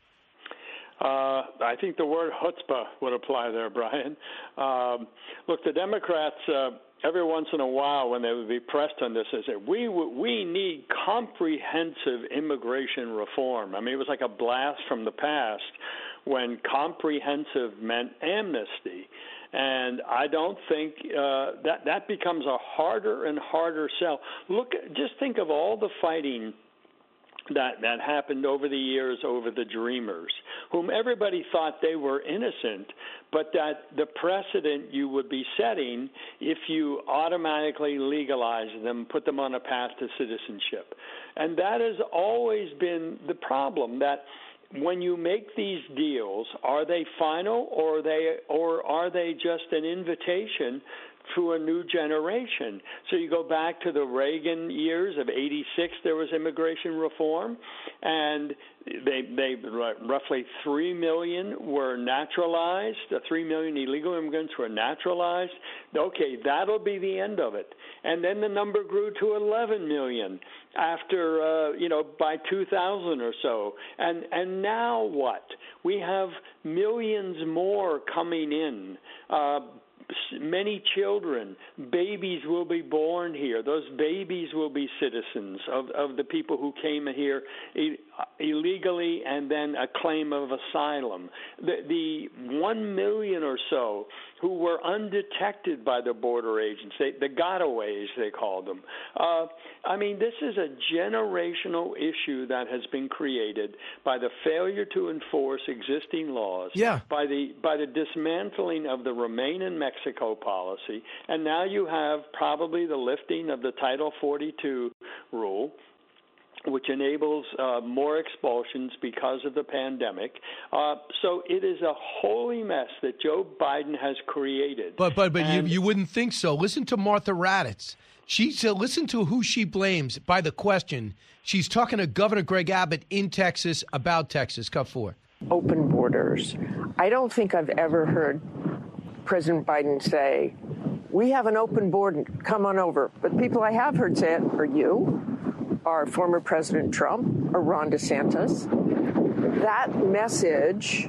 Speaker 20: I think the word chutzpah would apply there, Brian. Look, the Democrats, every once in a while when they would be pressed on this, they say, we need comprehensive immigration reform. I mean, it was like a blast from the past when comprehensive meant amnesty. And I don't think that becomes a harder and harder sell. Just think of all the fighting that happened over the years over the Dreamers, whom everybody thought they were innocent, but that the precedent you would be setting if you automatically legalize them, put them on a path to citizenship. And that has always been the problem, that when you make these deals, are they final or are they just an invitation to a new generation? So you go back to the Reagan years of '86, there was immigration reform, and they roughly 3 million were naturalized. 3 million illegal immigrants were naturalized. Okay, that'll be the end of it. And then the number grew to 11 million after, by 2000 or so. And now what? We have millions more coming in. Many children, babies will be born here. Those babies will be citizens of the people who came here illegally and then a claim of asylum. The 1 million or so who were undetected by the border agents, the gotaways they called them. This is a generational issue that has been created by the failure to enforce existing laws, by the dismantling of the Remain in Mexico policy, and now you have probably the lifting of the Title 42 rule, which enables more expulsions because of the pandemic. So it is a holy mess that Joe Biden has created.
Speaker 2: But you wouldn't think so. Listen to Martha Raddatz. Listen to who she blames by the question. She's talking to Governor Greg Abbott in Texas about Texas. Cut 4.
Speaker 8: Open borders. I don't think I've ever heard President Biden say, we have an open border, come on over. But people I have heard say it are you, are former President Trump, or Ron DeSantis. That message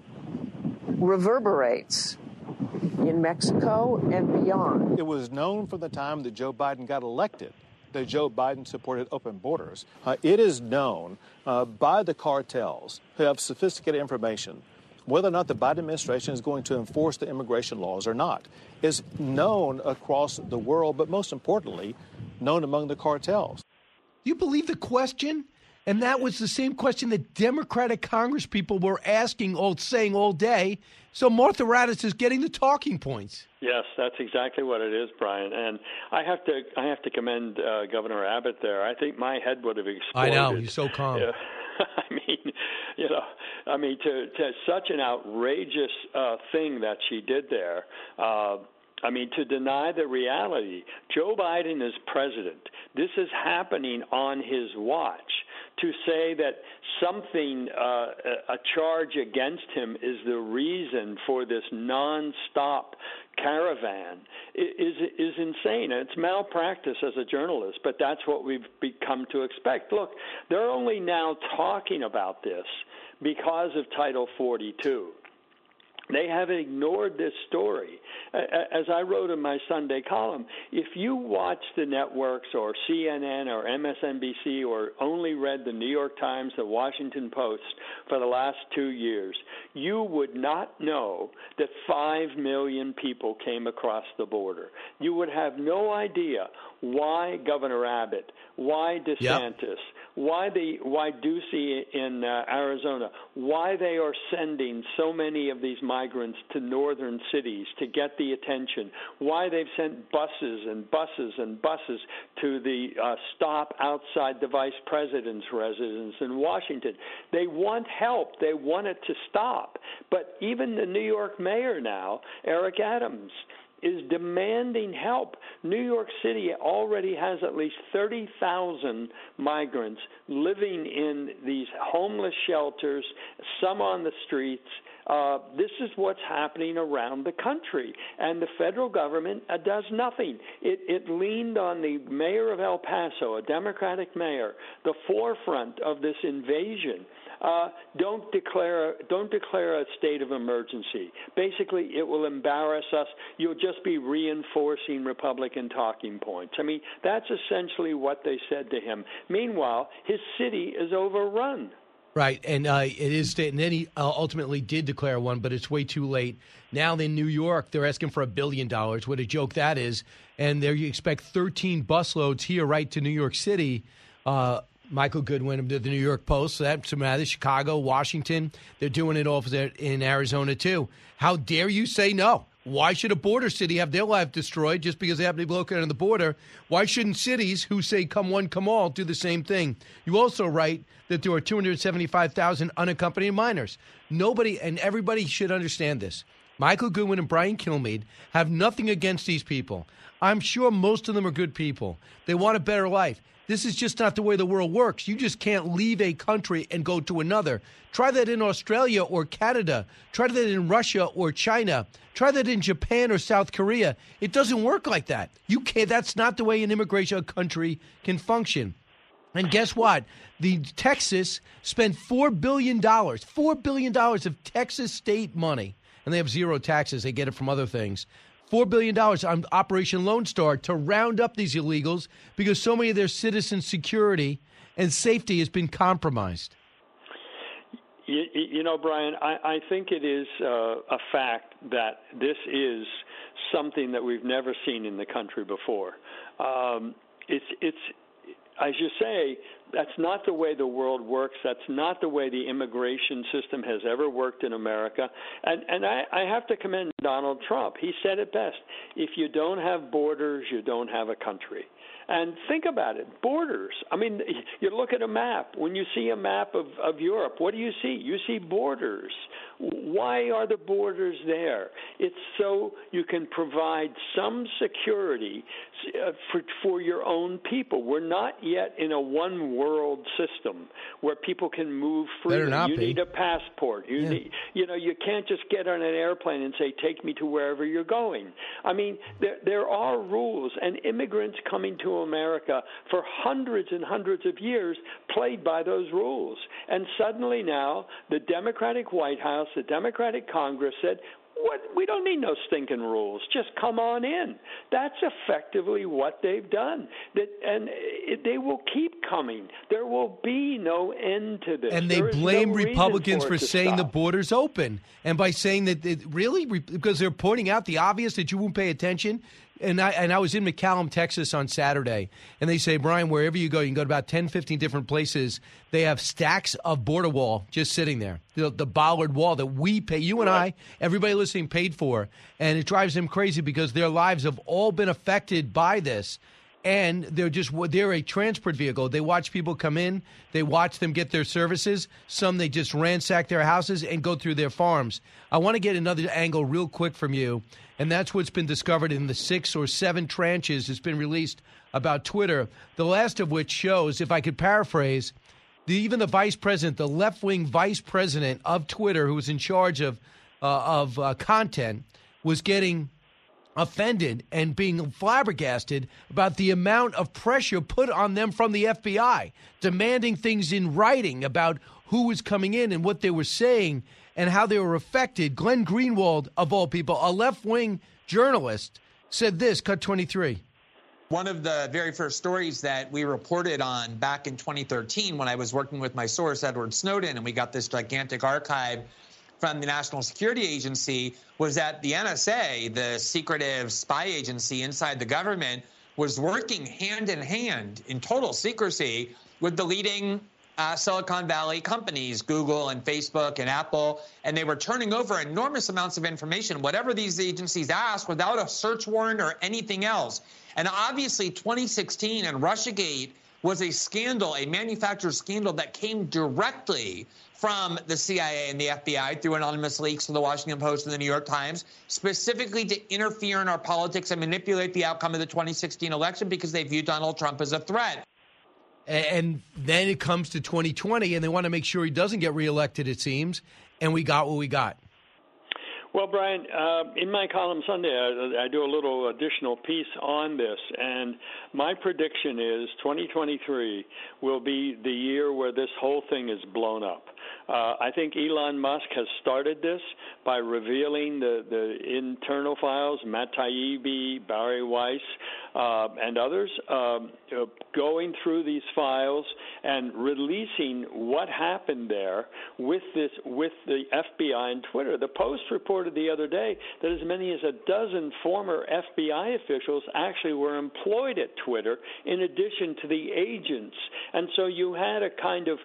Speaker 8: reverberates in Mexico and beyond.
Speaker 9: It was known from the time that Joe Biden got elected that Joe Biden supported open borders. It is known by the cartels who have sophisticated information whether or not the Biden administration is going to enforce the immigration laws or not. Is known across the world, but most importantly, known among the cartels.
Speaker 2: Do you believe the question? And that was the same question that Democratic congresspeople were saying all day. So Martha Raddatz is getting the talking points.
Speaker 20: Yes, that's exactly what it is, Brian. And I have to commend Governor Abbott there. I think my head would have exploded.
Speaker 2: I know, he's so calm.
Speaker 20: To such an outrageous thing that she did there. To deny the reality. Joe Biden is president. This is happening on his watch. To say that something, a charge against him is the reason for this nonstop caravan is insane. It's malpractice as a journalist, but that's what we've become to expect. Look, they're only now talking about this because of Title 42.
Speaker 21: They have ignored this story. As I wrote in my Sunday column, if you watch the networks or CNN or MSNBC or only read the New York Times, the Washington Post for the last 2 years, you would not know that 5 million people came across the border. You would have no idea why Governor Abbott, why DeSantis, why Ducey in Arizona, why they are sending so many of these migrants to northern cities to get the attention, why they've sent buses and buses and buses to the stop outside the vice president's residence in Washington. They want help. They want it to stop. But even the New York mayor now, Eric Adams, is demanding help. New York City already has at least 30,000 migrants living in these homeless shelters, some on the streets. This is what's happening around the country, and the federal government does nothing. It leaned on the mayor of El Paso, a Democratic mayor, the forefront of this invasion. Don't declare a state of emergency. Basically, it will embarrass us. You'll just be reinforcing Republican talking points. I mean, that's essentially what they said to him. Meanwhile, his city is overrun.
Speaker 2: Right, and it is, and then he ultimately did declare one, but it's way too late. Now in New York, they're asking for $1 billion. What a joke that is. And there you expect 13 busloads here right to New York City. Michael Goodwin of the New York Post, so that's matter. Chicago, Washington, they're doing it all in Arizona too. How dare you say no? Why should a border city have their life destroyed just because they happen to be located on the border? Why shouldn't cities who say come one, come all do the same thing? You also write that there are 275,000 unaccompanied minors. Nobody and everybody should understand this. Michael Goodwin and Brian Kilmeade have nothing against these people. I'm sure most of them are good people. They want a better life. This is just not the way the world works. You just can't leave a country and go to another. Try that in Australia or Canada. Try that in Russia or China. Try that in Japan or South Korea. It doesn't work like that. You can't. That's not the way an immigration country can function. And guess what? Texas spent $4 billion of Texas state money, and they have zero taxes. They get it from other things. $4 billion on Operation Lone Star to round up these illegals because so many of their citizens' security and safety has been compromised.
Speaker 21: You know, Brian, I think it is a fact that this is something that we've never seen in the country before. It's as you say, that's not the way the world works. That's not the way the immigration system has ever worked in America. And I have to commend Donald Trump. He said it best. If you don't have borders, you don't have a country. And think about it, borders. I mean, you look at a map. When you see a map of Europe, what do you see? You see borders. Why are the borders there? It's so you can provide some security for your own people. We're not yet in a one-world system where people can move freely. You need a passport. You can't just get on an airplane and say, take me to wherever you're going. I mean, there are rules, and immigrants coming to America for hundreds and hundreds of years played by those rules. And suddenly now the Democratic White House, the Democratic Congress said, "What? We don't need no stinking rules. Just come on in." That's effectively what they've done. They will keep coming. There will be no end to this.
Speaker 2: And they blame Republicans for saying the border's open. And by saying that, because they're pointing out the obvious that you won't pay attention. And I was in McAllen, Texas on Saturday, and they say, Brian, wherever you can go to about 10, 15 different places. They have stacks of border wall just sitting there, the bollard wall that we pay, you and I, everybody listening paid for. And it drives them crazy because their lives have all been affected by this. And they're a transport vehicle. They watch people come in. They watch them get their services. Some, they just ransack their houses and go through their farms. I want to get another angle real quick from you, and that's what's been discovered in the 6 or 7 tranches that's been released about Twitter, the last of which shows, if I could paraphrase, even the vice president, the left-wing vice president of Twitter, who was in charge of content, was getting offended and being flabbergasted about the amount of pressure put on them from the FBI, demanding things in writing about who was coming in and what they were saying. and how they were affected. Glenn Greenwald, of all people, a left-wing journalist, said this, cut 23.
Speaker 5: One of the very first stories that we reported on back in 2013 when I was working with my source, Edward Snowden, and we got this gigantic archive from the National Security Agency, was that the NSA, the secretive spy agency inside the government, was working hand in hand in total secrecy with the leading Silicon Valley companies, Google and Facebook and Apple, and they were turning over enormous amounts of information, whatever these agencies asked, without a search warrant or anything else. And obviously 2016 and Russiagate was a scandal, a manufactured scandal that came directly from the CIA and the FBI through anonymous leaks to the Washington Post and the New York Times, specifically to interfere in our politics and manipulate the outcome of the 2016 election because they viewed Donald Trump as a threat.
Speaker 2: And then it comes to 2020, and they want to make sure he doesn't get reelected, it seems, and we got what we got.
Speaker 21: Well, Brian, in my column Sunday, I do a little additional piece on this, and my prediction is 2023 will be the year where this whole thing is blown up. I think Elon Musk has started this by revealing the internal files, Matt Taibbi, Barry Weiss, and others, going through these files and releasing what happened there with the FBI and Twitter. The Post reported the other day that as many as a dozen former FBI officials actually were employed at Twitter in addition to the agents. And so you had a kind of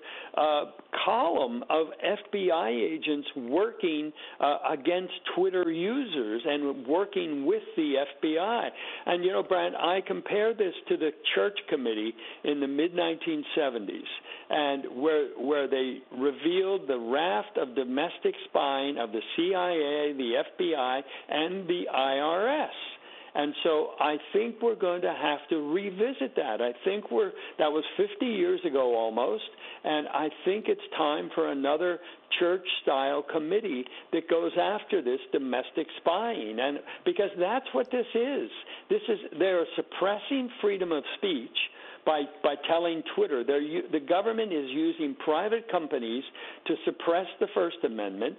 Speaker 21: column of FBI agents working against Twitter users and working with the FBI. And, you know, Brian, I compare this to the Church Committee in the mid-1970s, and where they revealed the raft of domestic spying of the CIA, the FBI, and the IRS. And so I think we're going to have to revisit that. I think that was 50 years ago almost, and I think it's time for another church-style committee that goes after this domestic spying, and because that's what this is. They're suppressing freedom of speech by telling Twitter. The government is using private companies to suppress the First Amendment,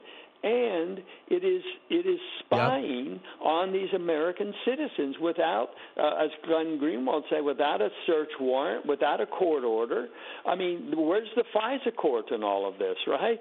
Speaker 21: and it is spying on these American citizens without, as Glenn Greenwald said, without a search warrant, without a court order. I mean, where's the FISA court in all of this, right?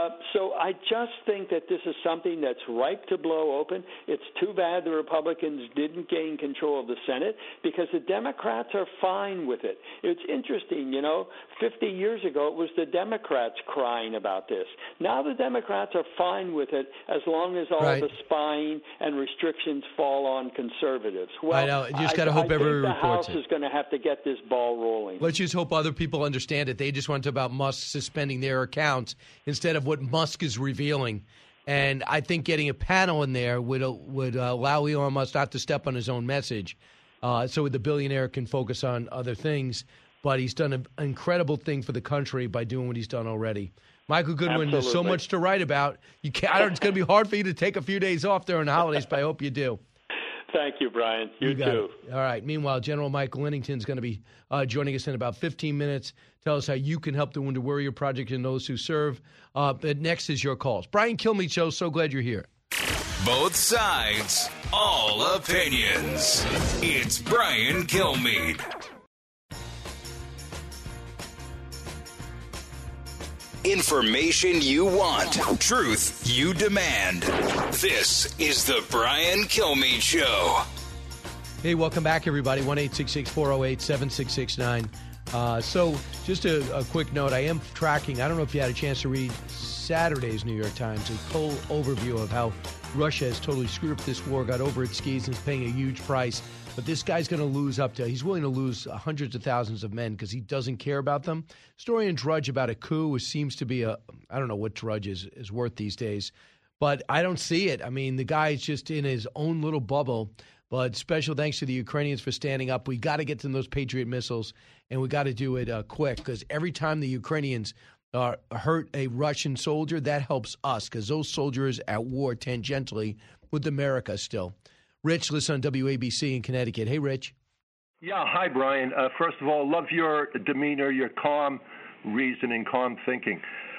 Speaker 21: So I just think that this is something that's ripe to blow open. It's too bad the Republicans didn't gain control of the Senate because the Democrats are fine with it. It's interesting, 50 years ago it was the Democrats crying about this. Now the Democrats are fine with it as long as all the spying and restrictions fall on conservatives. Well,
Speaker 2: I know. You just got to hope everybody reports it.
Speaker 21: The House is going to have to get this ball rolling.
Speaker 2: Let's just hope other people understand it. They just want to about Musk suspending their accounts instead of what Musk is revealing. And I think getting a panel in there would allow Elon Musk not to step on his own message, so the billionaire can focus on other things. But he's done an incredible thing for the country by doing what he's done already. Michael Goodwin, There's so much to write about. It's going to be hard for you to take a few days off during the holidays, but I hope you do.
Speaker 21: Thank you, Brian. You too.
Speaker 2: All right. Meanwhile, General Michael Lennington is going to be joining us in about 15 minutes. Tell us how you can help the Wounded Warrior Project and those who serve. But next is your calls. Brian Kilmeade Show, so glad you're here.
Speaker 1: Both sides, all opinions. It's Brian Kilmeade. Information you want, truth you demand. This is the Brian Kilmeade Show.
Speaker 2: Hey, welcome back, everybody. 1-866-408-7669. So just a quick note. I am tracking. I don't know if you had a chance to read Saturday's New York Times, a full overview of how Russia has totally screwed up this war, got over its skis, and is paying a huge price. But this guy's going to lose he's willing to lose hundreds of thousands of men because he doesn't care about them. Story in Drudge about a coup, which seems to be I don't know what Drudge is worth these days, but I don't see it. I mean, the guy's just in his own little bubble. But special thanks to the Ukrainians for standing up. We got to get to those Patriot missiles, and we got to do it quick because every time the Ukrainians hurt a Russian soldier, that helps us because those soldiers at war tangentially with America still. Rich, listen on WABC in Connecticut. Hey, Rich.
Speaker 6: Yeah, hi, Brian. First of all, love your demeanor, your calm reasoning, calm thinking.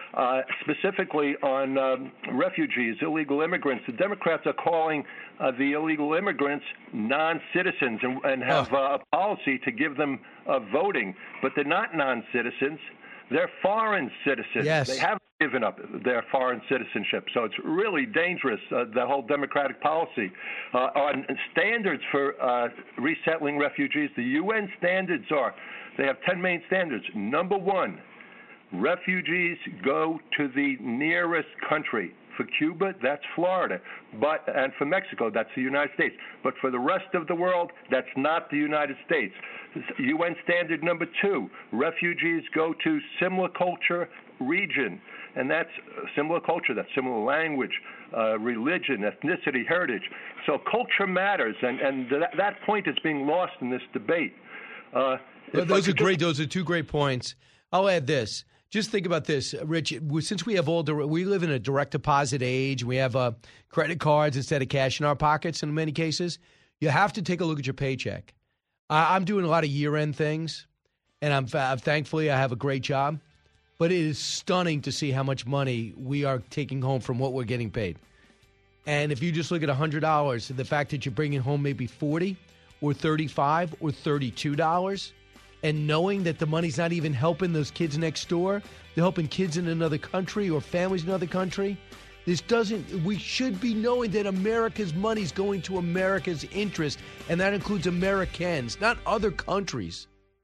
Speaker 6: specifically on refugees, illegal immigrants. The Democrats are calling the illegal immigrants non-citizens and have a policy to give them voting. But they're not non-citizens. They're foreign citizens.
Speaker 2: Yes.
Speaker 6: They haven't given up their foreign citizenship. So it's really dangerous, the whole Democratic policy. On standards for resettling refugees, the UN standards they have 10 main standards. Number one, refugees go to the nearest country. For Cuba, that's Florida. And for Mexico, that's the United States. But for the rest of the world, that's not the United States. UN standard number two, refugees go to similar culture region. And that's similar culture, that's similar language, religion, ethnicity, heritage. So culture matters, and that point is being lost in this debate.
Speaker 2: Those are great. Those are two great points. I'll add this. Just think about this, Rich. Since we live in a direct deposit age, we have credit cards instead of cash in our pockets in many cases. You have to take a look at your paycheck. I'm doing a lot of year-end things, and I'm thankfully I have a great job. But it is stunning to see how much money we are taking home from what we're getting paid. And if you just look at $100, the fact that you're bringing home maybe $40 or $35 or $32. And knowing that the money's not even helping those kids next door, they're helping kids in another country or families in another country. We should be knowing that America's money's going to America's interest, and that includes Americans, not other countries.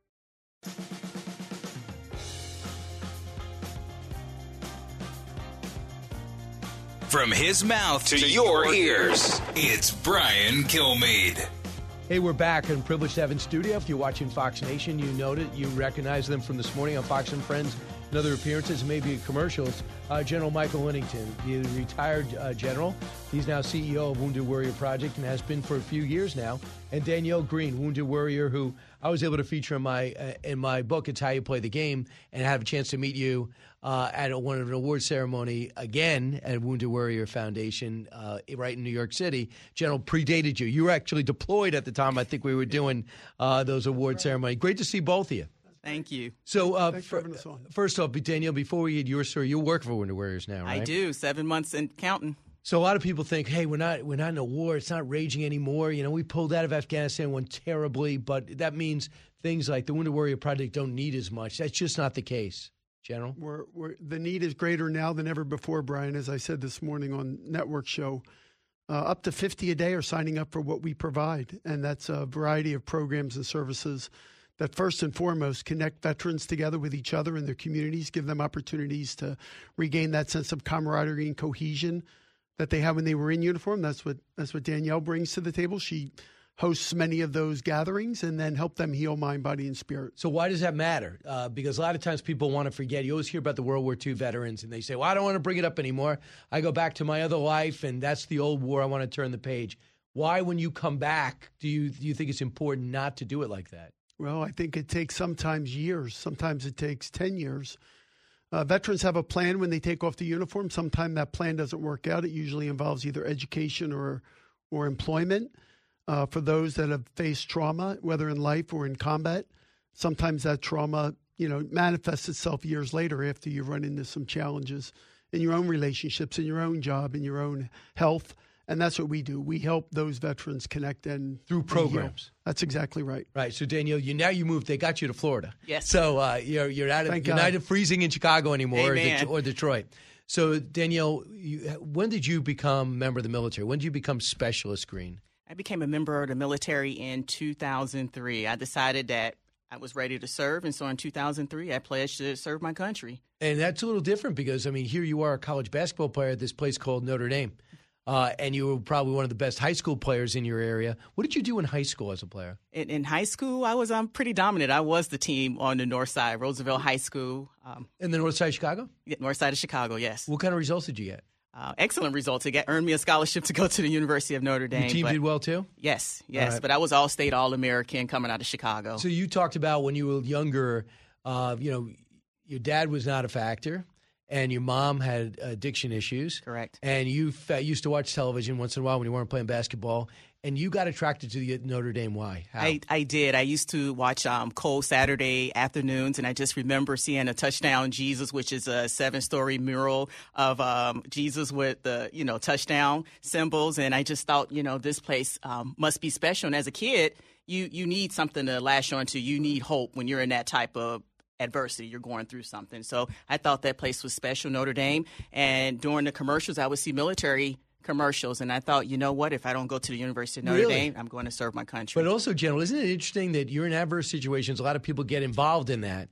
Speaker 1: From his mouth to your ears, it's Brian Kilmeade.
Speaker 2: Hey, we're back and privileged to have in studio. If you're watching Fox Nation, you recognize them from this morning on Fox and Friends and other appearances, maybe commercials. General Michael Winnington, the retired general. He's now CEO of Wounded Warrior Project and has been for a few years now. And Danielle Green, Wounded Warrior, who I was able to feature in my book, It's How You Play the Game, and have a chance to meet you at an award ceremony again at Wounded Warrior Foundation right in New York City. General, predated you. You were actually deployed at the time. I think we were doing those award ceremonies. Great to see both of you.
Speaker 22: Thank you.
Speaker 2: So first off, Danielle, before we get your story, you work for Wounded Warriors now, right?
Speaker 22: I do. 7 months and counting.
Speaker 2: So a lot of people think, hey, we're not in a war. It's not raging anymore. You know, we pulled out of Afghanistan, went terribly, but that means things like the Wounded Warrior Project don't need as much. That's just not the case, General.
Speaker 23: The need is greater now than ever before, Brian. As I said this morning on Network Show, up to 50 a day are signing up for what we provide, and that's a variety of programs and services that first and foremost connect veterans together with each other in their communities, give them opportunities to regain that sense of camaraderie and cohesion that they had when they were in uniform. That's what Danielle brings to the table. She hosts many of those gatherings and then help them heal mind, body, and spirit.
Speaker 2: So why does that matter? Because a lot of times people want to forget. You always hear about the World War II veterans, and they say, well, I don't want to bring it up anymore. I go back to my other life, and that's the old war. I want to turn the page. Why, when you come back, do you think it's important not to do it like that?
Speaker 23: Well, I think it takes sometimes years. Sometimes it takes 10 years. Veterans have a plan when they take off the uniform. Sometimes that plan doesn't work out. It usually involves either education or employment. For those that have faced trauma, whether in life or in combat, sometimes that trauma, manifests itself years later after you run into some challenges in your own relationships, in your own job, in your own health. And that's what we do. We help those veterans connect and
Speaker 2: through programs.
Speaker 23: That's exactly right.
Speaker 2: Right. So Danielle, you moved. They got you to Florida.
Speaker 22: Yes.
Speaker 2: So you're not freezing in Chicago anymore or Detroit. So Danielle, when did you become a member of the military? When did you become Specialist Green?
Speaker 22: I became a member of the military in 2003. I decided that I was ready to serve, and so in 2003, I pledged to serve my country.
Speaker 2: And that's a little different because, here you are, a college basketball player at this place called Notre Dame. And you were probably one of the best high school players in your area. What did you do in high school as a player?
Speaker 22: In high school, I was pretty dominant. I was the team on the north side, Roosevelt High School.
Speaker 2: In the north side of Chicago?
Speaker 22: Yeah, north side of Chicago, yes.
Speaker 2: What kind of results did you get?
Speaker 22: Excellent results. It earned me a scholarship to go to the University of Notre Dame.
Speaker 2: Your team did well, too?
Speaker 22: Yes.
Speaker 2: Right.
Speaker 22: But I was All-State, All-American coming out of Chicago.
Speaker 2: So you talked about when you were younger, your dad was not a factor. and your mom had addiction issues.
Speaker 22: Correct.
Speaker 2: And you used to watch television once in a while when you weren't playing basketball, and you got attracted to the Notre Dame. Why? How?
Speaker 22: I did. I used to watch cold Saturday afternoons, and I just remember seeing a Touchdown Jesus, which is a 7-story mural of Jesus with the touchdown symbols, and I just thought this place must be special. And as a kid, you need something to lash onto. You need hope when you're in that type of adversity, you're going through something. So I thought that place was special, Notre Dame. And during the commercials, I would see military commercials, and I thought, you know what, if I don't go to the University of Notre Dame, I'm going to serve my country.
Speaker 2: But also, General, isn't it interesting that you're in adverse situations? A lot of people get involved in that.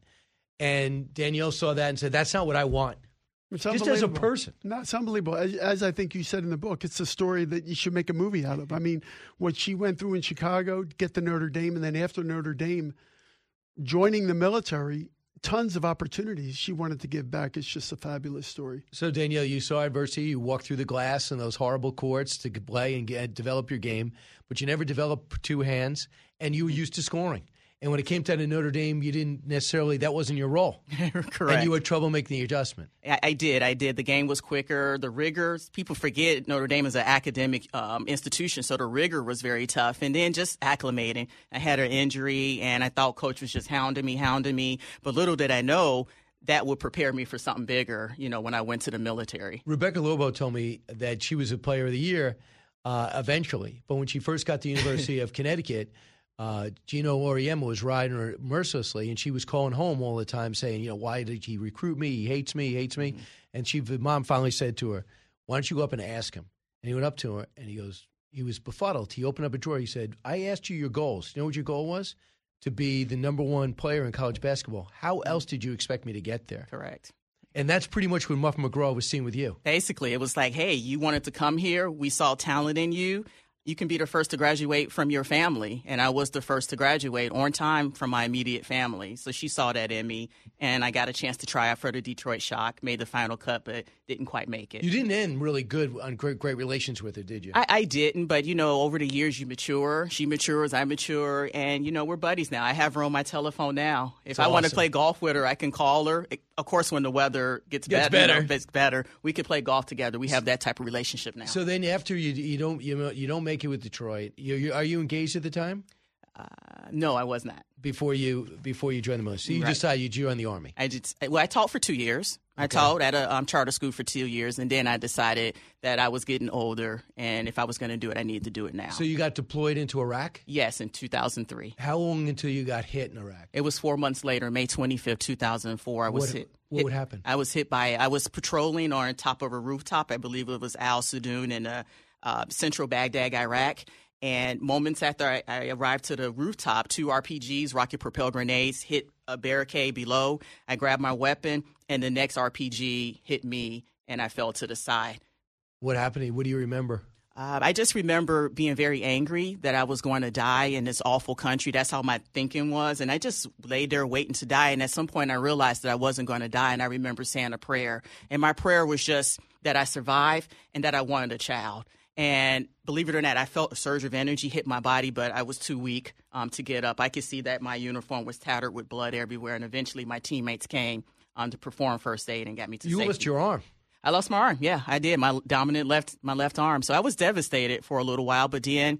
Speaker 2: And Danielle saw that and said, that's not what I want.
Speaker 23: It's
Speaker 2: just as a person.
Speaker 23: No, it's unbelievable. As I think you said in the book, it's a story that you should make a movie out of. I mean, what she went through in Chicago, get to Notre Dame, and then after Notre Dame, joining the military, tons of opportunities she wanted to give back. It's just a fabulous story.
Speaker 2: So, Danielle, you saw adversity. You walked through the glass in those horrible courts to play and develop your game, but you never developed two hands, and you were used to scoring. And when it came down to Notre Dame, you didn't necessarily – that wasn't your role.
Speaker 22: Correct.
Speaker 2: And you had trouble making the adjustment.
Speaker 22: I did. The game was quicker. The rigor, people forget Notre Dame is an academic institution, so the rigor was very tough. And then just acclimating. I had an injury, and I thought Coach was just hounding me. But little did I know that would prepare me for something bigger, when I went to the military.
Speaker 2: Rebecca Lobo told me that she was a player of the year eventually. But when she first got to the University of Connecticut – Gino Auriemma was riding her mercilessly, and she was calling home all the time saying, why did he recruit me? He hates me. Mm-hmm. And mom finally said to her, why don't you go up and ask him? And he went up to her, and he was befuddled. He opened up a drawer. He said, I asked you your goals. You know what your goal was? To be the number one player in college basketball. How else did you expect me to get there?
Speaker 22: Correct.
Speaker 2: And that's pretty much what Muff McGraw was seeing with you.
Speaker 22: Basically, it was like, hey, you wanted to come here. We saw talent in you. You can be the first to graduate from your family, and I was the first to graduate on time from my immediate family. So she saw that in me, and I got a chance to try out for the Detroit Shock, made the final cut, but didn't quite make it.
Speaker 2: You didn't end really good on great relations with her, did you?
Speaker 22: I didn't, but, over the years you mature. She matures, I mature, and, we're buddies now. I have her on my telephone now. If I want to play golf with her, I can call her. Of course, when the weather gets better, we could play golf together. We have that type of relationship now.
Speaker 2: So then after you don't make it with Detroit, are you engaged at the time?
Speaker 22: No, I was not.
Speaker 2: Before you joined the military, so you decided you joined the Army.
Speaker 22: I taught for 2 years. I taught at a charter school for 2 years, and then I decided that I was getting older, and if I was going to do it, I needed to do it now.
Speaker 2: So you got deployed into Iraq?
Speaker 22: Yes, in 2003.
Speaker 2: How long until you got hit in Iraq?
Speaker 22: It was 4 months later, May 25th, 2004. I was hit.
Speaker 2: What happened?
Speaker 22: I was hit I was patrolling on top of a rooftop. I believe it was Al Sadoun in central Baghdad, Iraq. And moments after I arrived to the rooftop, 2 RPGs, rocket-propelled grenades, hit a barricade below. I grabbed my weapon, and the next RPG hit me, and I fell to the side.
Speaker 2: What happened? What do you remember?
Speaker 22: I just remember being very angry that I was going to die in this awful country. That's how my thinking was. And I just laid there waiting to die. And at some point, I realized that I wasn't going to die. And I remember saying a prayer. And my prayer was just that I survived and that I wanted a child. And believe it or not, I felt a surge of energy hit my body, but I was too weak to get up. I could see that my uniform was tattered with blood everywhere, and eventually my teammates came to perform first aid and got me to safety.
Speaker 2: You lost your arm.
Speaker 22: I lost my arm. Yeah, I did. My left arm. So I was devastated for a little while, but then,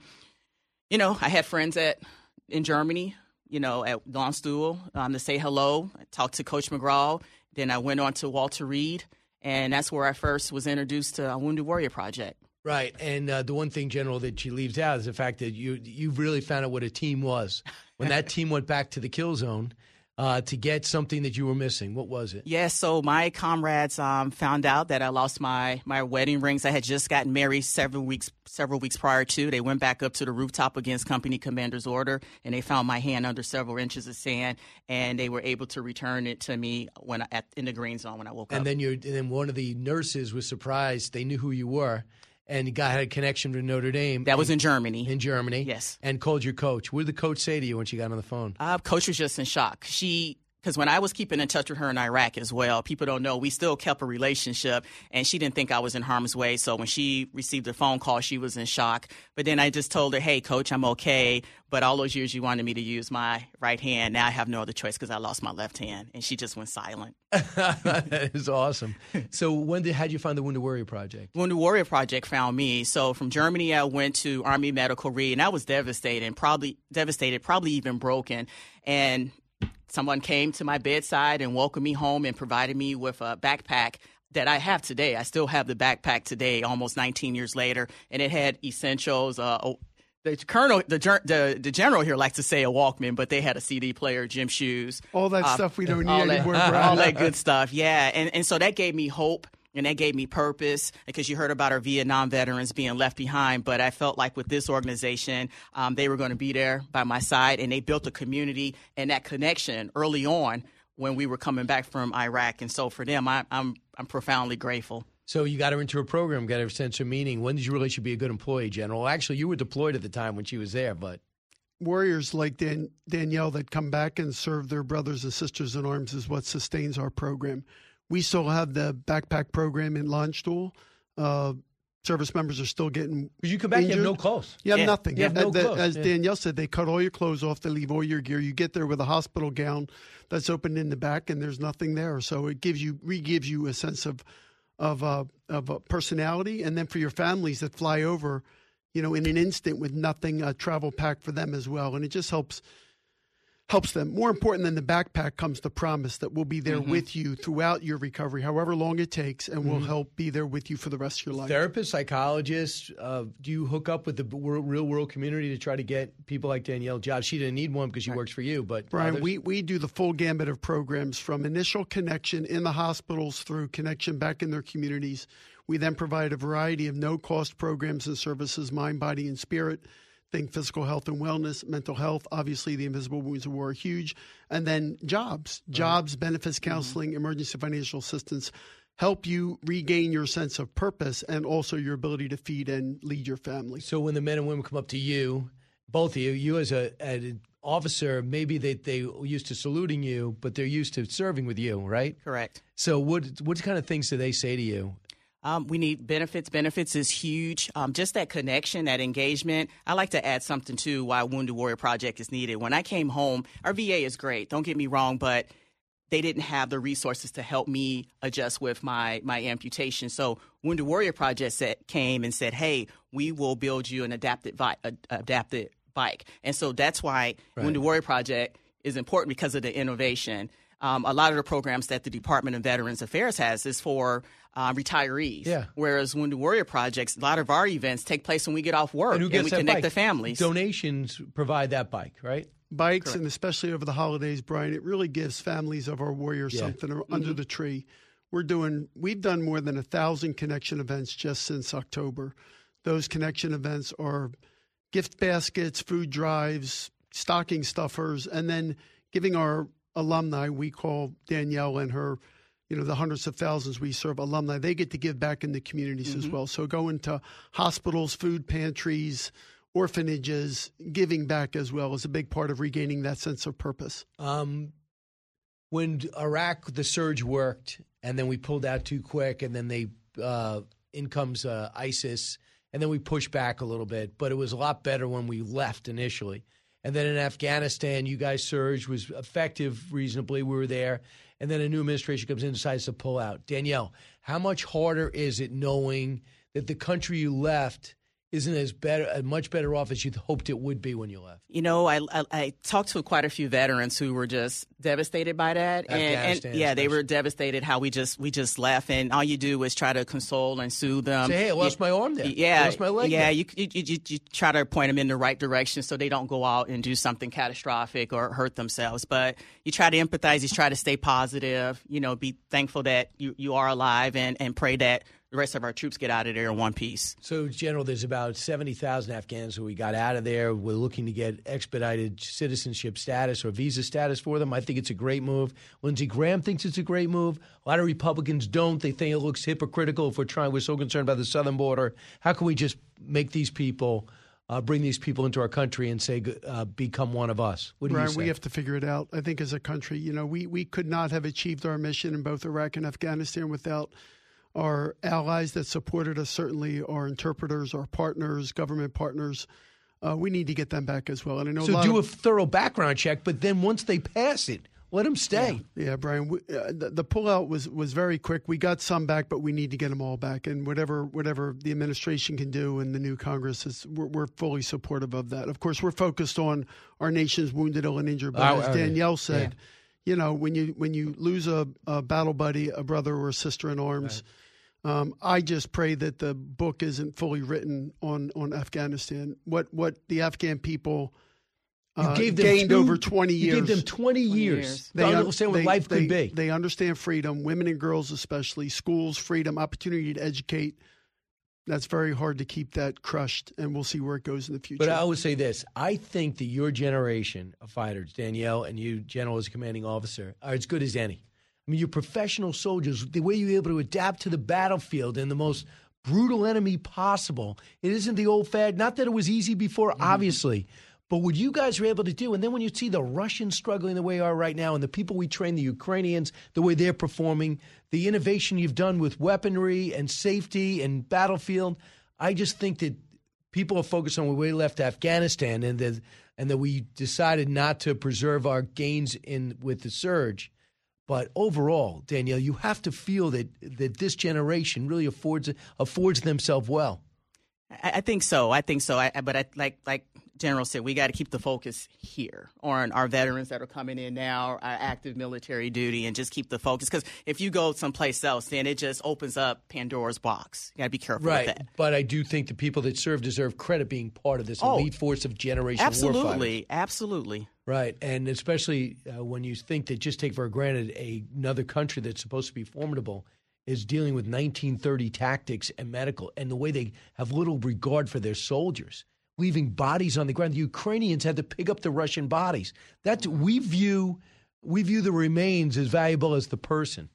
Speaker 22: I had friends in Germany, at Landstuhl to say hello. I talked to Coach McGraw. Then I went on to Walter Reed, and that's where I first was introduced to a Wounded Warrior Project.
Speaker 2: Right, and the one thing, General, that she leaves out is the fact that you really found out what a team was. When that team went back to the kill zone to get something that you were missing, what was it?
Speaker 22: Yes, so my comrades found out that I lost my wedding rings. I had just gotten married several weeks prior to. They went back up to the rooftop against company commander's order, and they found my hand under several inches of sand, and they were able to return it to me in the green zone when I woke up.
Speaker 2: And then one of the nurses was surprised. They knew who you were. And the guy had a connection to Notre Dame.
Speaker 22: That was in Germany.
Speaker 2: In Germany.
Speaker 22: Yes.
Speaker 2: And called your coach. What did the coach say to you when she got on the phone?
Speaker 22: Coach was just in shock. She because when I was keeping in touch with her in Iraq as well, people don't know, we still kept a relationship, and she didn't think I was in harm's way. So when she received the phone call, she was in shock. But then I just told her, hey, Coach, I'm okay. But all those years you wanted me to use my right hand, now I have no other choice because I lost my left hand. And she just went silent.
Speaker 2: That is awesome. So how'd you find the Wounded Warrior Project?
Speaker 22: Wounded Warrior Project found me. So from Germany, I went to Army Medical Read, and I was devastated, probably even broken. And someone came to my bedside and welcomed me home and provided me with a backpack that I have today. I still have the backpack today, almost 19 years later, and it had essentials. The general here likes to say a Walkman, but they had a CD player, gym shoes.
Speaker 23: All that stuff we don't need anymore, Brian.
Speaker 22: All that good stuff, yeah. And so that gave me hope. And that gave me purpose, because you heard about our Vietnam veterans being left behind. But I felt like with this organization, they were going to be there by my side, and they built a community and that connection early on when we were coming back from Iraq. And so for them, I'm profoundly grateful.
Speaker 2: So you got her into a program, got her sense of meaning. When did you realize she'd be a good employee, General? Actually, you were deployed at the time when she was there, but
Speaker 23: warriors like Danielle that come back and serve their brothers and sisters in arms is what sustains our program. We still have the backpack program in Landstuhl. Service members are still getting
Speaker 2: Because you come back,
Speaker 23: injured.
Speaker 2: you have no clothes.
Speaker 23: You have nothing.
Speaker 2: You have no clothes.
Speaker 23: As Danielle said, they cut all your clothes off. They leave all your gear. You get there with a hospital gown that's opened in the back, and there's nothing there. So it re-gives you a sense of personality. And then for your families that fly over, in an instant with nothing, a travel pack for them as well. And it just helps them. More important than the backpack comes the promise that we'll be there with you throughout your recovery, however long it takes, and we'll help be there with you for the rest of your life.
Speaker 2: Therapists, psychologists, do you hook up with the real world community to try to get people like Danielle jobs? She didn't need one because she works for you, but
Speaker 23: Brian, we do the full gambit of programs from initial connection in the hospitals through connection back in their communities. We then provide a variety of no-cost programs and services, mind, body, and spirit. Think physical health and wellness, mental health. Obviously, the invisible wounds of war are huge. And then jobs, benefits, counseling, emergency financial assistance help you regain your sense of purpose and also your ability to feed and lead your family.
Speaker 2: So when the men and women come up to you, both of you as an officer, maybe they used to saluting you, but they're used to serving with you, right?
Speaker 22: Correct.
Speaker 2: So what kind of things do they say to you?
Speaker 22: We need benefits. Benefits is huge. Just that connection, that engagement. I like to add something, too, why Wounded Warrior Project is needed. When I came home, our VA is great. Don't get me wrong, but they didn't have the resources to help me adjust with my amputation. So Wounded Warrior Project came and said, hey, we will build you an adapted bike. And so that's why Wounded Warrior Project is important, because of the innovation. A lot of the programs that the Department of Veterans Affairs has is for retirees. Yeah. Whereas Wounded Warrior Projects, a lot of our events take place when we get off work and we connect the families.
Speaker 2: Donations provide that bike, right?
Speaker 23: Bikes,
Speaker 2: Correct.
Speaker 23: And especially over the holidays, Brian, it really gives families of our warriors something under the tree. We've done more than 1,000 connection events just since October. Those connection events are gift baskets, food drives, stocking stuffers, and then giving our alumni, we call Danielle and her, the hundreds of thousands we serve alumni, they get to give back in the communities as well. So going to hospitals, food pantries, orphanages, giving back as well is a big part of regaining that sense of purpose.
Speaker 2: When Iraq, the surge worked, and then we pulled out too quick, and then in comes ISIS, and then we pushed back a little bit, but it was a lot better when we left initially. And then in Afghanistan, you guys surged, was effective reasonably. We were there. And then a new administration comes in and decides to pull out. Danielle, how much harder is it knowing that the country you left isn't as much better off as you hoped it would be when you left?
Speaker 22: I talked to quite a few veterans who were just devastated by that, and they were devastated how we just left, and all you do is try to console and soothe them.
Speaker 2: Say, hey, I lost my arm there. I lost my leg.
Speaker 22: Yeah, you try to point them in the right direction so they don't go out and do something catastrophic or hurt themselves. But you try to empathize. You try to stay positive. Be thankful that you are alive, and pray that the rest of our troops get out of there in one piece.
Speaker 2: So, General, there's about 70,000 Afghans who we got out of there. We're looking to get expedited citizenship status or visa status for them. I think it's a great move. Lindsey Graham thinks it's a great move. A lot of Republicans don't. They think it looks hypocritical if we're so concerned about the southern border. How can we just make these people bring these people into our country and say, become one of us? What do you say?
Speaker 23: We have to figure it out. I think as a country, we could not have achieved our mission in both Iraq and Afghanistan without our allies that supported us, certainly our interpreters, our partners, government partners. We need to get them back as well. And I know
Speaker 2: do a thorough background check, but then once they pass it, let them stay.
Speaker 23: Yeah, Brian, the pullout was very quick. We got some back, but we need to get them all back. And whatever the administration can do and the new Congress, we're fully supportive of that. Of course, we're focused on our nation's wounded, ill, and injured. But as Danielle said, when you lose a battle buddy, a brother or a sister in arms, I just pray that the book isn't fully written on Afghanistan. What the Afghan people gained over 20 years.
Speaker 2: You gave them 20 years. They understand what life could be.
Speaker 23: They understand freedom, women and girls especially, schools, freedom, opportunity to educate. That's very hard to keep that crushed, and we'll see where it goes in the future.
Speaker 2: But I would say this. I think that your generation of fighters, Danielle, and you, General, as a commanding officer, are as good as any. I mean, you're professional soldiers. The way you're able to adapt to the battlefield and the most brutal enemy possible. It isn't the old fad. Not that it was easy before, obviously. But what you guys were able to do, and then when you see the Russians struggling the way they are right now, and the people we train, the Ukrainians, the way they're performing, the innovation you've done with weaponry and safety and battlefield, I just think that people are focused on where we left Afghanistan and that we decided not to preserve our gains with the surge. But overall, Danielle, you have to feel that this generation really affords themselves well.
Speaker 22: I think so. But like General said, we got to keep the focus here on our veterans that are coming in now, our active military duty, and just keep the focus. Because if you go someplace else, then it just opens up Pandora's box. You got to be careful with that.
Speaker 2: But I do think the people that serve deserve credit being part of this elite force of generation warfighters.
Speaker 22: Absolutely.
Speaker 2: Right, and especially when you think that just take for granted another country that's supposed to be formidable is dealing with 1930 tactics and medical, and the way they have little regard for their soldiers, leaving bodies on the ground. The Ukrainians had to pick up the Russian bodies. We view the remains as valuable as the person.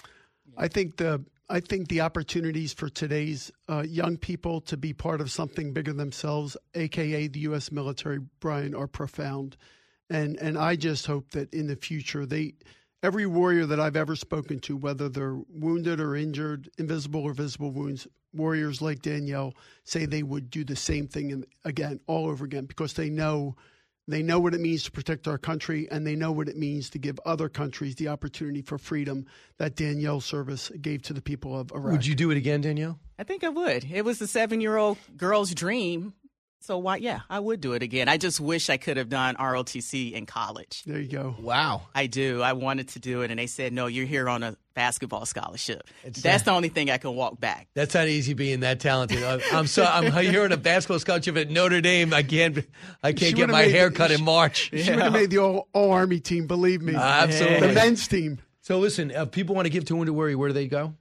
Speaker 23: I think the opportunities for today's young people to be part of something bigger than themselves, a.k.a. the U.S. military, Brian, are profound. And I just hope that in the future, every warrior that I've ever spoken to, whether they're wounded or injured, invisible or visible wounds, warriors like Danielle say they would do the same thing again, all over again, because they know what it means to protect our country, and they know what it means to give other countries the opportunity for freedom that Danielle's service gave to the people of Iraq.
Speaker 2: Would you do it again, Danielle?
Speaker 22: I think I would. It was the 7-year-old girl's dream. So why? Yeah, I would do it again. I just wish I could have done ROTC in college.
Speaker 23: There you go.
Speaker 2: Wow.
Speaker 22: I do. I wanted to do it, and they said, no, you're here on a basketball scholarship. That's the only thing I can walk back.
Speaker 2: That's not easy being that talented. I'm here on a basketball scholarship at Notre Dame. I can't get my hair cut in March.
Speaker 23: She would have made the all-Army team, believe me.
Speaker 2: Absolutely.
Speaker 23: The men's team.
Speaker 2: So listen, if people want to give to Wounded Warrior, where do they go?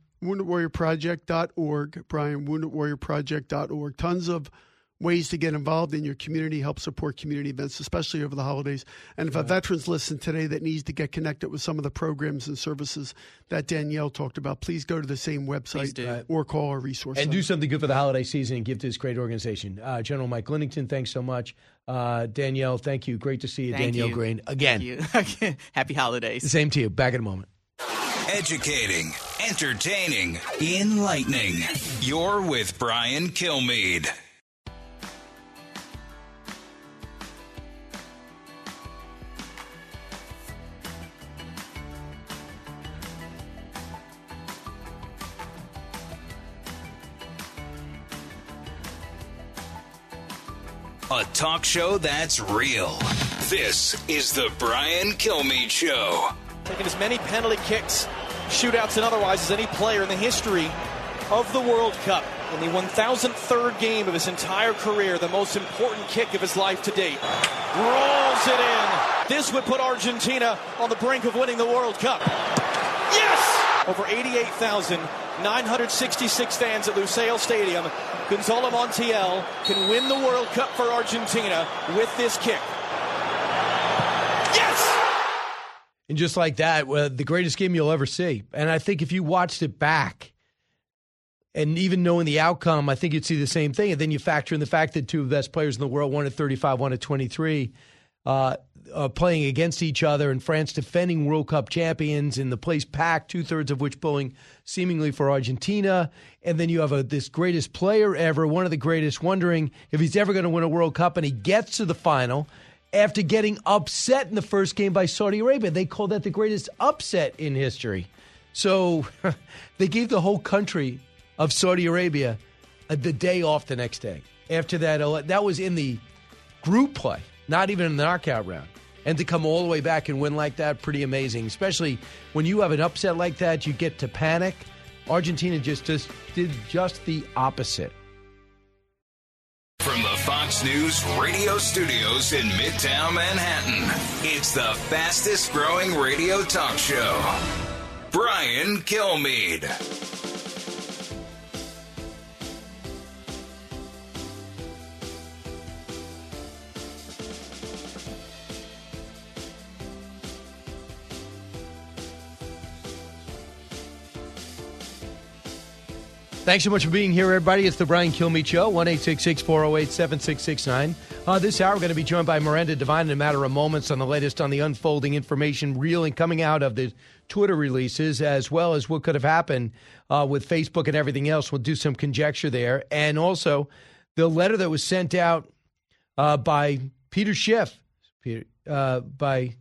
Speaker 23: WoundedWarriorProject.org, Brian, WoundedWarriorProject.org. Tons of ways to get involved in your community, help support community events, especially over the holidays. And if a veteran's listen today that needs to get connected with some of the programs and services that Danielle talked about, please go to the same website or call our resource
Speaker 2: and
Speaker 23: center.
Speaker 2: Do something good for the holiday season and give to this great organization. General Mike Linnington, thanks so much. Danielle, thank you. Great to see you, Danielle Green. Again.
Speaker 22: Thank you. Happy holidays.
Speaker 2: Same to you. Back in a moment.
Speaker 1: Educating, entertaining, enlightening. You're with Brian Kilmeade. A talk show that's real. This is the Brian Kilmeade Show.
Speaker 4: Taking as many penalty kicks, shootouts, and otherwise as any player in the history of the World Cup. In the 1,003rd game of his entire career, the most important kick of his life to date. Rolls it in. This would put Argentina on the brink of winning the World Cup. Yes! Over 88,966 fans at Lusail Stadium. Gonzalo Montiel can win the World Cup for Argentina with this kick. Yes!
Speaker 2: And just like that, the greatest game you'll ever see. And I think if you watched it back, And even knowing the outcome, I think you'd see the same thing. And then you factor in the fact that two of the best players in the world, one at 35, one at 23, playing against each other, and France defending World Cup champions, and the place packed, 2/3 of which pulling seemingly for Argentina. And then you have this greatest player ever, one of the greatest, wondering if he's ever going to win a World Cup, and he gets to the final after getting upset in the first game by Saudi Arabia. They call that the greatest upset in history. So they gave the whole country of Saudi Arabia the day off the next day. After that, that was in the group play, not even in the knockout round. And to come all the way back and win like that, pretty amazing. Especially when you have an upset like that, you get to panic. Argentina just did just the opposite.
Speaker 1: From the Fox News radio studios in Midtown Manhattan, it's the fastest growing radio talk show. Brian Kilmeade.
Speaker 2: Thanks so much for being here, everybody. It's the Brian Kilmeade Show, 1-866-408-7669. This hour, we're going to be joined by Miranda Devine in a matter of moments on the latest on the unfolding information reeling coming out of the Twitter releases, as well as what could have happened with Facebook and everything else. We'll do some conjecture there. And also the letter that was sent out by Peter Schiff, by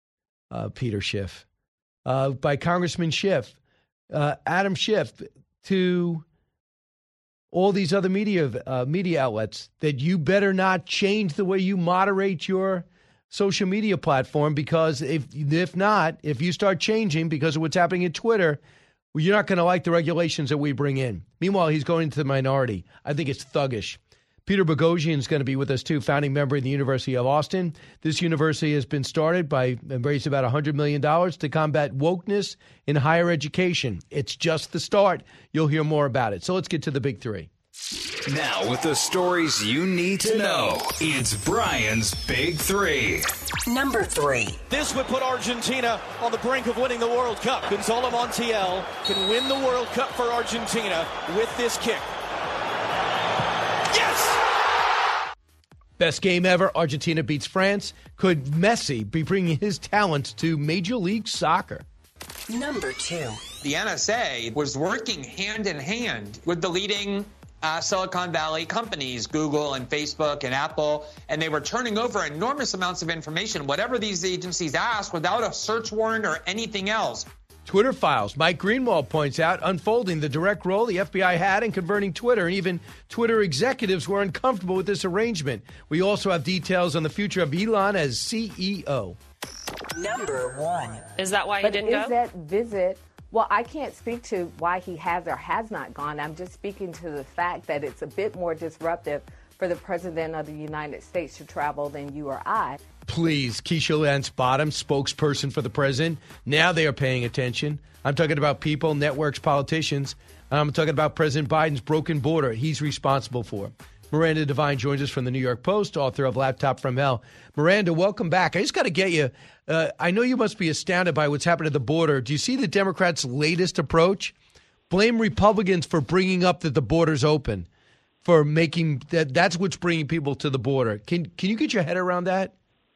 Speaker 2: Congressman Schiff, Adam Schiff, to all these other media outlets, that you better not change the way you moderate your social media platform, because if you start changing because of what's happening at Twitter, well, you're not going to like the regulations that we bring in. Meanwhile, he's going to the minority. I think it's thuggish. Peter Boghossian is going to be with us, too, founding member of the University of Austin. This university has been started and raised about $100 million to combat wokeness in higher education. It's just the start. You'll hear more about it. So let's get to the big three.
Speaker 1: Now, with the stories you need to know, it's Brian's Big Three.
Speaker 3: Number 3.
Speaker 4: This would put Argentina on the brink of winning the World Cup. Gonzalo Montiel can win the World Cup for Argentina with this kick. Yes!
Speaker 2: Best game ever. Argentina beats France. Could Messi be bringing his talents to Major League Soccer?
Speaker 3: Number 2.
Speaker 5: The NSA was working hand in hand with the leading Silicon Valley companies, Google and Facebook and Apple, and they were turning over enormous amounts of information, whatever these agencies asked, without a search warrant or anything else.
Speaker 2: Twitter files. Mike Greenwald points out, unfolding the direct role the FBI had in converting Twitter, and even Twitter executives were uncomfortable with this arrangement. We also have details on the future of Elon as CEO.
Speaker 3: Number 1.
Speaker 10: Is that why he didn't go?
Speaker 7: Is that visit... Well, I can't speak to why he has or has not gone. I'm just speaking to the fact that it's a bit more disruptive for the President of the United States to travel than you or I.
Speaker 2: Please, Keisha Lance Bottom, spokesperson for the president. Now they are paying attention. I'm talking about people, networks, politicians. I'm talking about President Biden's broken border he's responsible for. Miranda Devine joins us from the New York Post, author of Laptop from Hell. Miranda, welcome back. I just got to get you. I know you must be astounded by what's happened at the border. Do you see the Democrats' latest approach? Blame Republicans for bringing up that the border's open, for making that's what's bringing people to the border. Can you get your head around that?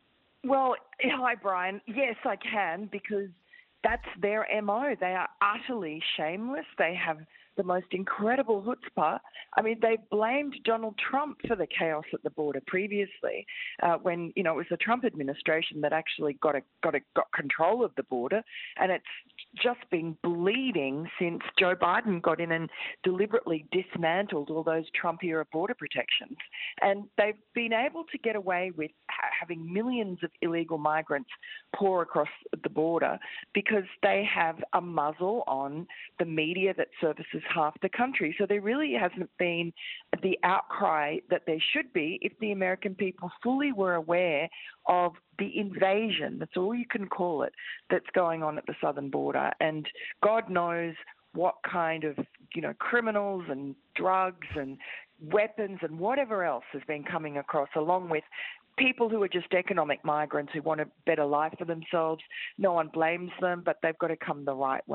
Speaker 11: Well, hi, Brian. Yes, I can, because that's their MO. They are utterly shameless. They have the most incredible chutzpah. I mean, they blamed Donald Trump for the chaos at the border previously, when it was the Trump administration that actually got control of the border, and it's just been bleeding since Joe Biden got in and deliberately dismantled all those Trump-era border protections. And they've been able to get away with having millions of illegal migrants pour across the border because they have a muzzle on the media that services half the country. So there really hasn't been the outcry that there should be if the American people fully were aware of the invasion, that's all you can call it, that's going on at the southern border. And God knows what kind of, criminals and drugs and weapons and whatever else has been coming across, along with people who are just economic migrants who want a better life for themselves. No one blames them, but they've got to come the right way.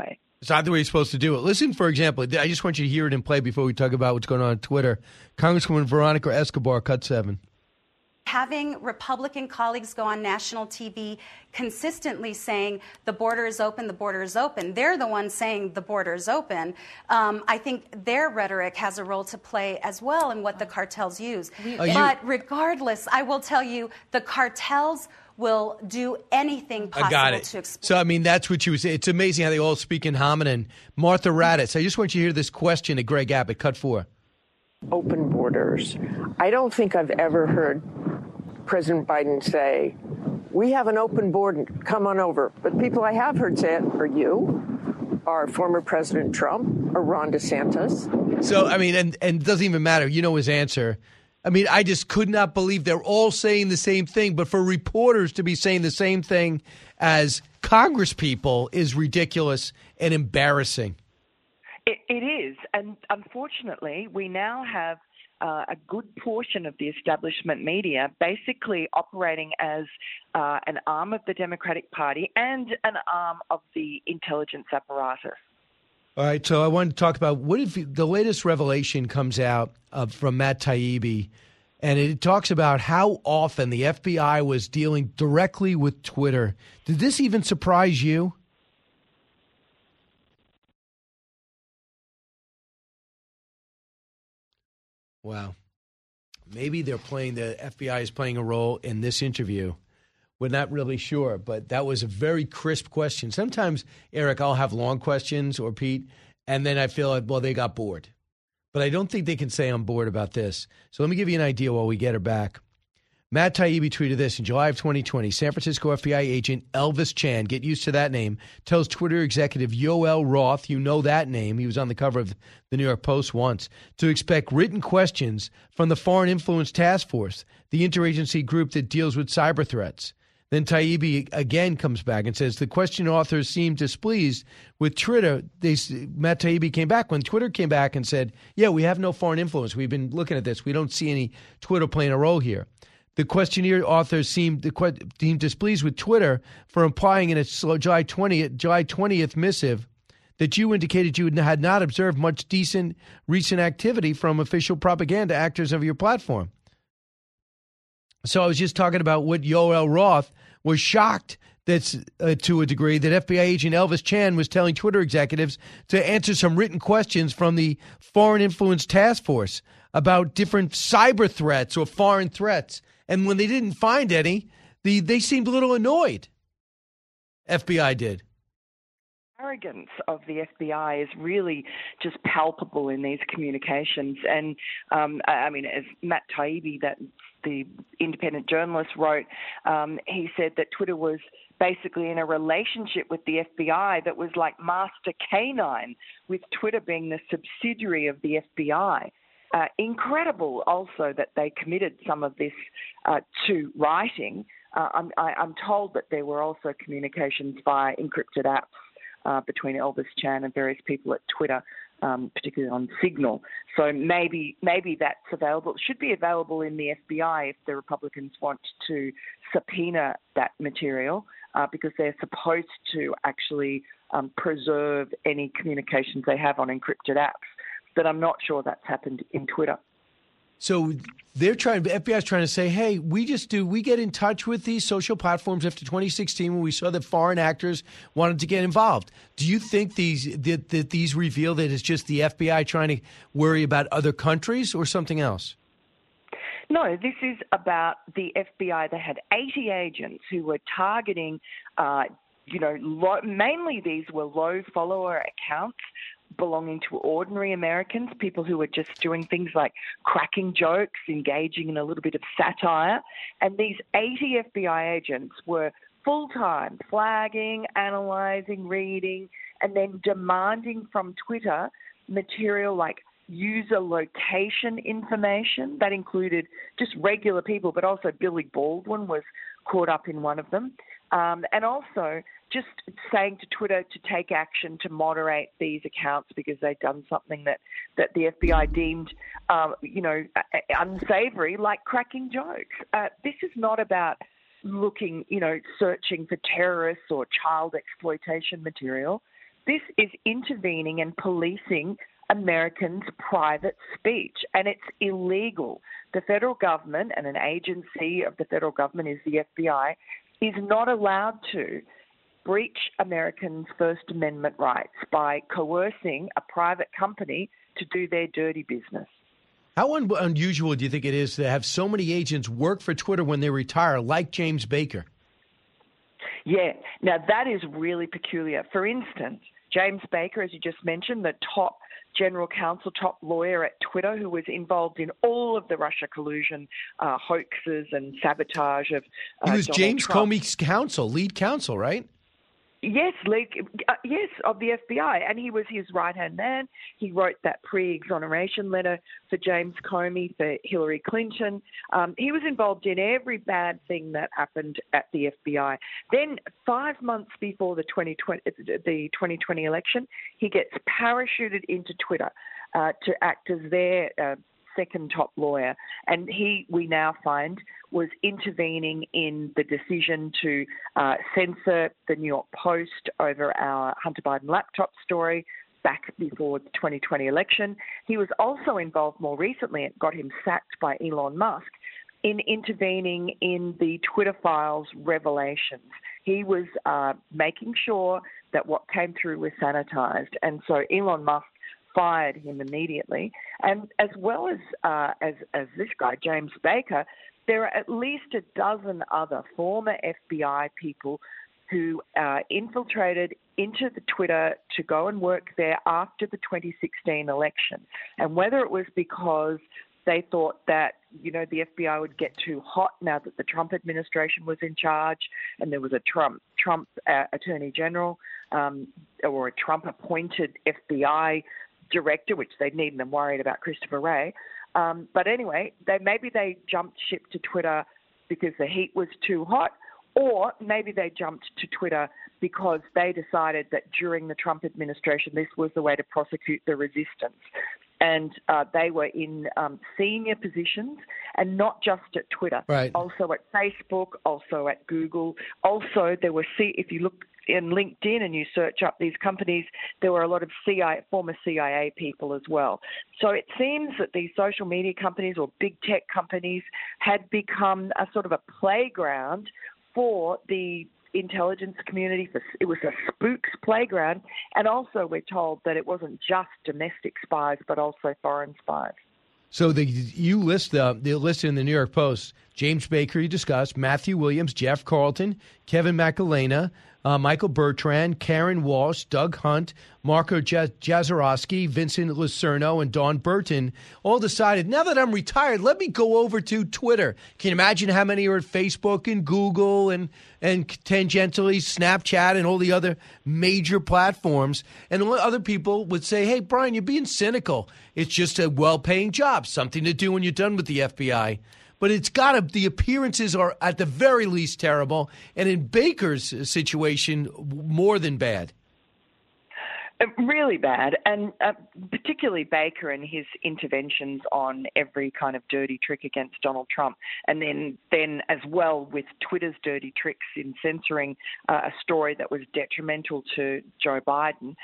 Speaker 2: It's not the way you're supposed to do it. Listen, for example, I just want you to hear it in play before we talk about what's going on Twitter. Congresswoman Veronica Escobar, cut 7.
Speaker 10: Having Republican colleagues go on national TV consistently saying the border is open, the border is open. They're the ones saying the border is open. I think their rhetoric has a role to play as well in what the cartels use. But regardless, I will tell you, the cartels will do anything possible to exploit.
Speaker 2: So, I mean, that's what you would say. It's amazing how they all speak in hominin. Martha Raddatz, I just want you to hear this question to Greg Abbott. Cut 4.
Speaker 8: Open borders. I don't think I've ever heard President Biden say, we have an open border, come on over. But people I have heard say it are you, are former President Trump, or Ron DeSantis.
Speaker 2: So, I mean, and it doesn't even matter. You know his answer. I mean, I just could not believe they're all saying the same thing. But for reporters to be saying the same thing as Congress people is ridiculous and embarrassing.
Speaker 11: It is. And unfortunately, we now have a good portion of the establishment media basically operating as an arm of the Democratic Party and an arm of the intelligence apparatus.
Speaker 2: All right, so I wanted to talk about what if the latest revelation comes out from Matt Taibbi, and it talks about how often the FBI was dealing directly with Twitter. Did this even surprise you? Wow. Maybe the FBI is playing a role in this interview. We're not really sure, but that was a very crisp question. Sometimes, Eric, I'll have long questions, or Pete, and then I feel like, well, they got bored. But I don't think they can say I'm bored about this. So let me give you an idea while we get her back. Matt Taibbi tweeted this in July of 2020. San Francisco FBI agent Elvis Chan, get used to that name, tells Twitter executive Yoel Roth, you know that name, he was on the cover of the New York Post once, to expect written questions from the Foreign Influence Task Force, the interagency group that deals with cyber threats. Then Taibbi again comes back and says the question authors seem displeased with Twitter. Matt Taibbi came back when Twitter came back and said, yeah, we have no foreign influence. We've been looking at this. We don't see any Twitter playing a role here. The questionnaire authors seemed displeased with Twitter for implying in its July 20th missive that you indicated you had not observed much decent recent activity from official propaganda actors of your platform. So I was just talking about what Yoel Roth was shocked that, to a degree, that FBI agent Elvis Chan was telling Twitter executives to answer some written questions from the Foreign Influence Task Force about different cyber threats or foreign threats. And when they didn't find any, they seemed a little annoyed. FBI did.
Speaker 11: Arrogance of the FBI is really just palpable in these communications. And, I mean, as Matt Taibbi, that the independent journalist, wrote, he said that Twitter was basically in a relationship with the FBI that was like Master Canine, with Twitter being the subsidiary of the FBI. Incredible also that they committed some of this to writing. I'm told that there were also communications via encrypted apps between Elvis Chan and various people at Twitter, particularly on Signal. So maybe that's available. It should be available in the FBI if the Republicans want to subpoena that material, because they're supposed to actually preserve any communications they have on encrypted apps. But I'm not sure that's happened in Twitter.
Speaker 2: So FBI is trying to say, hey, we get in touch with these social platforms after 2016 when we saw that foreign actors wanted to get involved. Do you think these reveal that it's just the FBI trying to worry about other countries or something else?
Speaker 11: No, this is about the FBI. They had 80 agents who were targeting, mainly these were low follower accounts belonging to ordinary Americans, people who were just doing things like cracking jokes, engaging in a little bit of satire. And these 80 FBI agents were full-time flagging, analyzing, reading, and then demanding from Twitter material like user location information. That included just regular people, but also Billy Baldwin was caught up in one of them. And also just saying to Twitter to take action to moderate these accounts because they'd done something that the FBI deemed, unsavory, like cracking jokes. This is not about searching for terrorists or child exploitation material. This is intervening and policing Americans' private speech, and it's illegal. The federal government, and an agency of the federal government is the FBI, is not allowed to breach Americans' First Amendment rights by coercing a private company to do their dirty business.
Speaker 2: How unusual do you think it is to have so many agents work for Twitter when they retire, like James Baker?
Speaker 11: Yeah, now that is really peculiar. For instance, James Baker, as you just mentioned, the top general counsel, top lawyer at Twitter, who was involved in all of the Russia collusion hoaxes and sabotage of
Speaker 2: he was
Speaker 11: Donald
Speaker 2: James
Speaker 11: Trump.
Speaker 2: Comey's lead counsel, right?
Speaker 11: Yes, of the FBI, and he was his right-hand man. He wrote that pre-exoneration letter for James Comey, for Hillary Clinton. He was involved in every bad thing that happened at the FBI. Then, 5 months before the 2020 election, he gets parachuted into Twitter to act as their second top lawyer, and we now find, was intervening in the decision to censor the New York Post over our Hunter Biden laptop story back before the 2020 election. He was also involved more recently, it got him sacked by Elon Musk, in intervening in the Twitter files revelations. He was making sure that what came through was sanitized, and so Elon Musk fired him immediately. And as well as this guy, James Baker, there are at least a dozen other former FBI people who infiltrated into the Twitter to go and work there after the 2016 election. And whether it was because they thought that, the FBI would get too hot now that the Trump administration was in charge and there was a Trump attorney general or a Trump-appointed FBI director, which they needn't have worried about Christopher Wray. But anyway, maybe they jumped ship to Twitter because the heat was too hot, or maybe they jumped to Twitter because they decided that during the Trump administration this was the way to prosecute the resistance. And they were in senior positions, and not just at Twitter,
Speaker 2: right.
Speaker 11: Also at Facebook, also at Google. Also, there were, if you look in LinkedIn and you search up these companies, there were a lot of former CIA people as well. So it seems that these social media companies or big tech companies had become a sort of a playground for the intelligence community. It was a spooks playground, and also we're told that it wasn't just domestic spies but also foreign spies.
Speaker 2: So you list the list in the New York Post: James Baker, you discussed, Matthew Williams, Jeff Carlton, Kevin McElhenney, Michael Bertrand, Karen Walsh, Doug Hunt, Marco Jazarowski, Vincent Lucerno, and Dawn Burton all decided, now that I'm retired, let me go over to Twitter. Can you imagine how many are at Facebook and Google and tangentially Snapchat and all the other major platforms? And other people would say, hey, Brian, you're being cynical. It's just a well-paying job, something to do when you're done with the FBI. But the appearances are at the very least terrible, and in Baker's situation, more than bad.
Speaker 11: Really bad, and particularly Baker and his interventions on every kind of dirty trick against Donald Trump, and then as well with Twitter's dirty tricks in censoring a story that was detrimental to Joe Biden.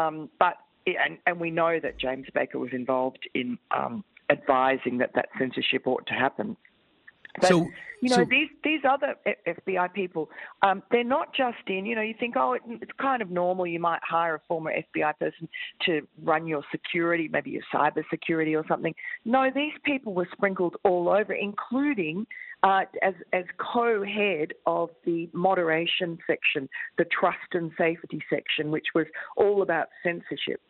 Speaker 11: And we know that James Baker was involved in advising that censorship ought to happen. But, these other FBI people, they're not just in, you think, it's kind of normal. You might hire a former FBI person to run your security, maybe your cyber security or something. No, these people were sprinkled all over, including as co-head of the moderation section, the trust and safety section, which was all about censorship.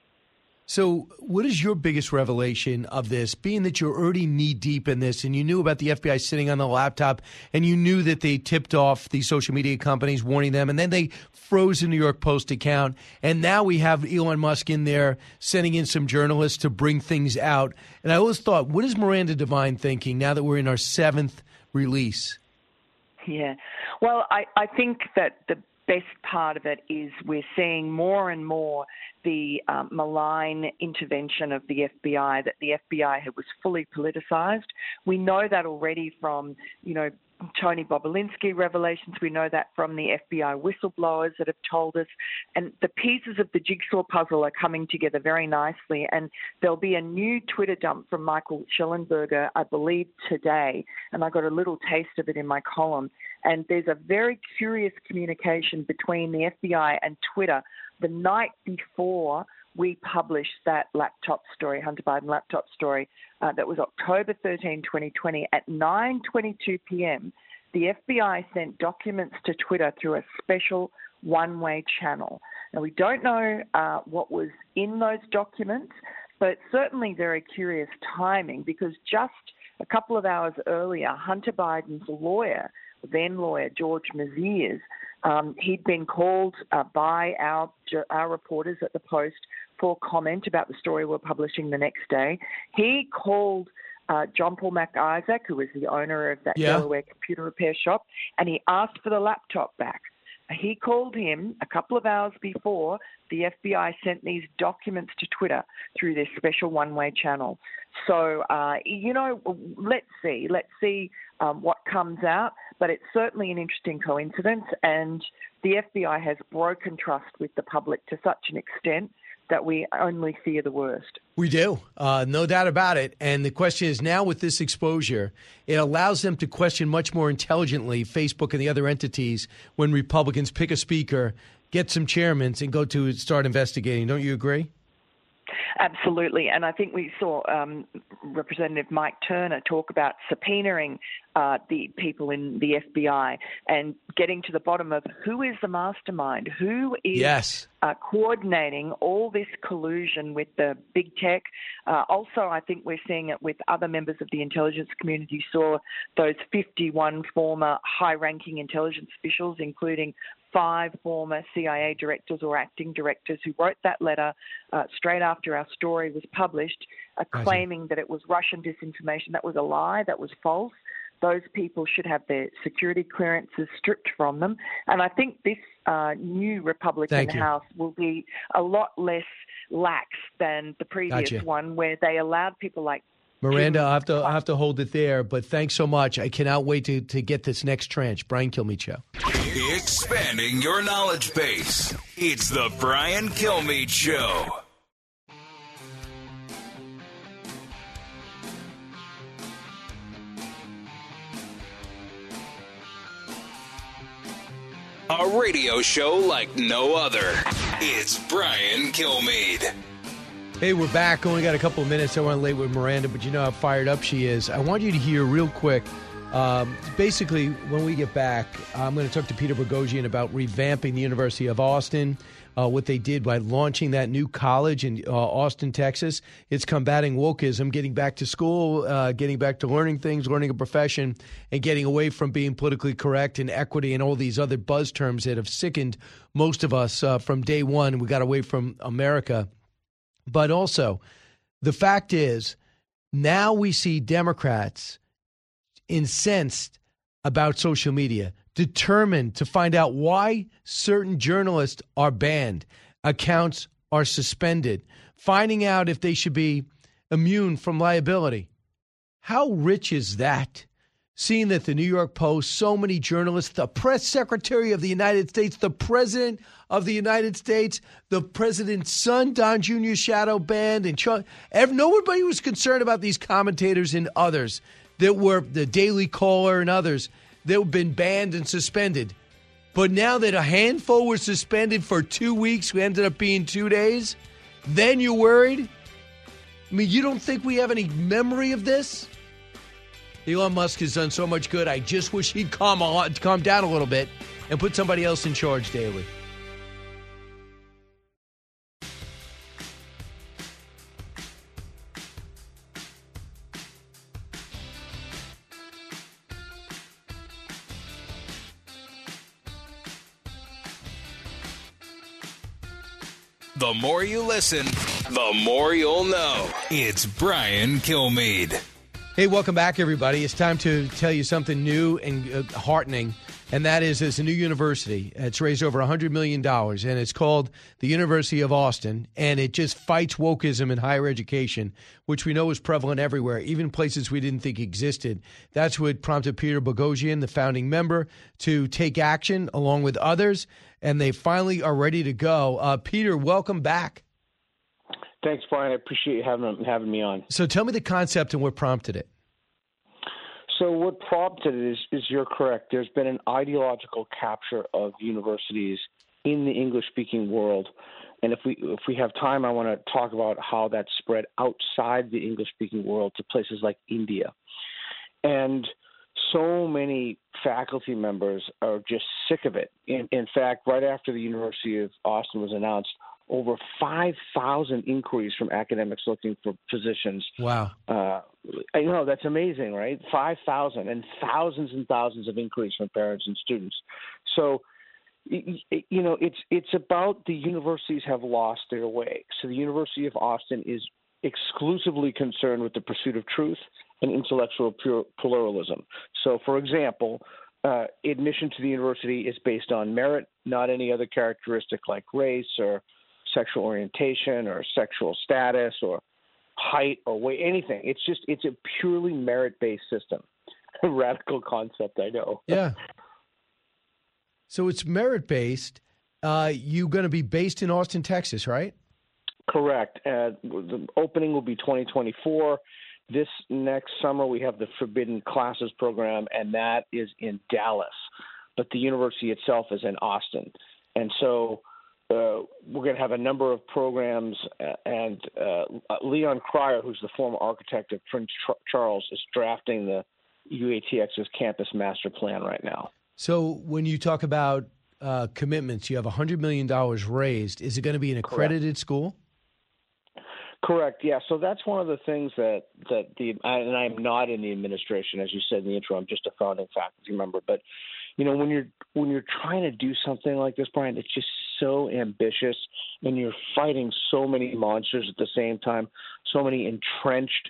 Speaker 2: So what is your biggest revelation of this, being that you're already knee-deep in this and you knew about the FBI sitting on the laptop and you knew that they tipped off the social media companies, warning them, and then they froze the New York Post account, and now we have Elon Musk in there sending in some journalists to bring things out. And I always thought, what is Miranda Devine thinking now that we're in our 7th release?
Speaker 11: Yeah. Well, I think that the best part of it is we're seeing more and more the malign intervention of the FBI, that the FBI was fully politicized. We know that already from, Tony Bobulinski revelations. We know that from the FBI whistleblowers that have told us. And the pieces of the jigsaw puzzle are coming together very nicely. And there'll be a new Twitter dump from Michael Schellenberger, I believe, today. And I got a little taste of it in my column. And there's a very curious communication between the FBI and Twitter the night before we published that laptop story, Hunter Biden laptop story. That was October 13, 2020. At 9:22 p.m., the FBI sent documents to Twitter through a special one-way channel. Now, we don't know what was in those documents, but it's certainly very curious timing because just a couple of hours earlier, Hunter Biden's lawyer, then lawyer George Maziers, he'd been called by our reporters at the Post for comment about the story we're publishing the next day. He called John Paul MacIsaac, who was the owner of that Delaware computer repair shop, and he asked for the laptop back. He called him a couple of hours before the FBI sent these documents to Twitter through this special one-way channel. So, let's see what comes out. But it's certainly an interesting coincidence, and the FBI has broken trust with the public to such an extent that we only fear the worst.
Speaker 2: We do, no doubt about it. And the question is now with this exposure, it allows them to question much more intelligently Facebook and the other entities when Republicans pick a speaker, get some chairmen, and go to start investigating. Don't you agree?
Speaker 11: Absolutely. And I think we saw Representative Mike Turner talk about subpoenaing the people in the FBI and getting to the bottom of who is the mastermind, who is coordinating all this collusion with the big tech. Also, I think we're seeing it with other members of the intelligence community. Saw those 51 former high-ranking intelligence officials, including 5 former CIA directors or acting directors who wrote that letter straight after our story was published, claiming that it was Russian disinformation. That was a lie. That was false. Those people should have their security clearances stripped from them. And I think this new Republican House will be a lot less lax than the previous one, where they allowed people like
Speaker 2: Miranda. I have to hold it there, but thanks so much. I cannot wait to get this next tranche. Brian Kilmeade Show.
Speaker 1: Expanding your knowledge base. It's the Brian Kilmeade Show. A radio show like no other. It's Brian Kilmeade.
Speaker 2: Hey, we're back. Only got a couple of minutes. I want to lay with Miranda, but you know how fired up she is. I want you to hear real quick. Basically, when we get back, I'm going to talk to Peter Boghossian about revamping the University of Austin, what they did by launching that new college in Austin, Texas. It's combating wokeism, getting back to school, getting back to learning things, learning a profession, and getting away from being politically correct and equity and all these other buzz terms that have sickened most of us from day one. We got away from America. But also, the fact is, now we see Democrats incensed about social media, determined to find out why certain journalists are banned, accounts are suspended, finding out if they should be immune from liability. How rich is that? Seeing that the New York Post, so many journalists, the press secretary of the United States, the president of the United States, the president's son, Don Jr.'s shadow banned, and nobody was concerned about these commentators and others that were the Daily Caller and others that have been banned and suspended. But now that a handful were suspended for 2 weeks, we ended up being 2 days, then you're worried? I mean, you don't think we have any memory of this? Elon Musk has done so much good. I just wish he'd calm down a little bit and put somebody else in charge daily.
Speaker 1: The more you listen, the more you'll know. It's Brian Kilmeade.
Speaker 2: Hey, welcome back, everybody. It's time to tell you something new and heartening, and that is there's a new university. It's raised over $100 million, and it's called the University of Austin, and it just fights wokeism in higher education, which we know is prevalent everywhere, even places we didn't think existed. That's what prompted Peter Boghossian, the founding member, to take action along with others, and they finally are ready to go. Peter, welcome back.
Speaker 13: Thanks, Brian. I appreciate you having me on.
Speaker 2: So tell me the concept and what prompted it.
Speaker 13: So what prompted it is you're correct. There's been an ideological capture of universities in the English-speaking world. And if we have time, I want to talk about how that spread outside the English-speaking world to places like India. And so many faculty members are just sick of it. In fact, right after the University of Austin was announced, over 5,000 inquiries from academics looking for positions.
Speaker 2: Wow.
Speaker 13: I know, that's amazing, right? 5,000 and thousands of inquiries from parents and students. So, it's about the universities have lost their way. So the University of Austin is exclusively concerned with the pursuit of truth and intellectual pluralism. So, for example, admission to the university is based on merit, not any other characteristic like race or sexual orientation or sexual status or height or weight, anything. It's a purely merit-based system. A radical concept, I know.
Speaker 2: Yeah. So it's merit-based. You're going to be based in Austin, Texas, right?
Speaker 13: Correct. The opening will be 2024. This next summer, we have the Forbidden Classes program, and that is in Dallas. But the university itself is in Austin. And so we're going to have a number of programs, and Leon Cryer, who's the former architect of Prince Charles, is drafting the UATX's campus master plan right now.
Speaker 2: So when you talk about commitments, you have $100 million raised. Is it going to be an accredited school?
Speaker 13: Correct. Yeah. So that's one of the things and I'm not in the administration, as you said in the intro. I'm just a founding faculty member. But when you're trying to do something like this, Brian, it's just so ambitious, and you're fighting so many monsters at the same time, so many entrenched,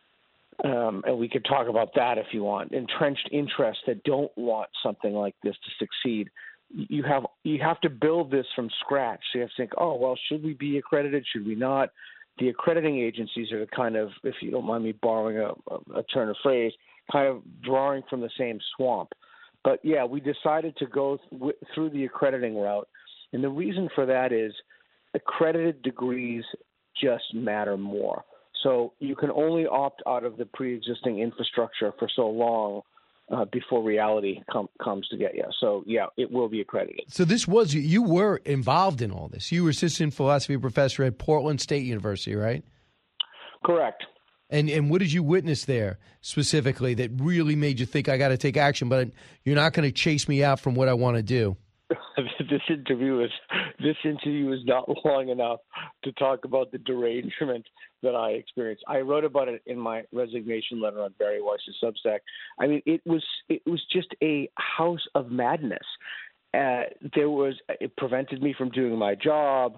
Speaker 13: and we could talk about that if you want, entrenched interests that don't want something like this to succeed. You have to build this from scratch. So you have to think, oh, well, should we be accredited? Should we not? The accrediting agencies are kind of, if you don't mind me borrowing a turn of phrase, kind of drawing from the same swamp. But, yeah, we decided to go through the accrediting route. And the reason for that is accredited degrees just matter more. So you can only opt out of the pre-existing infrastructure for so long before reality comes to get you. So, yeah, it will be accredited.
Speaker 2: So you were involved in all this. You were assistant philosophy professor at Portland State University, right?
Speaker 13: Correct.
Speaker 2: And what did you witness there specifically that really made you think I got to take action, but you're not going to chase me out from what I want to do?
Speaker 13: This interview is not long enough to talk about the derangement that I experienced. I wrote about it in my resignation letter on Barry Weiss's Substack. I mean, it was just a house of madness. It prevented me from doing my job.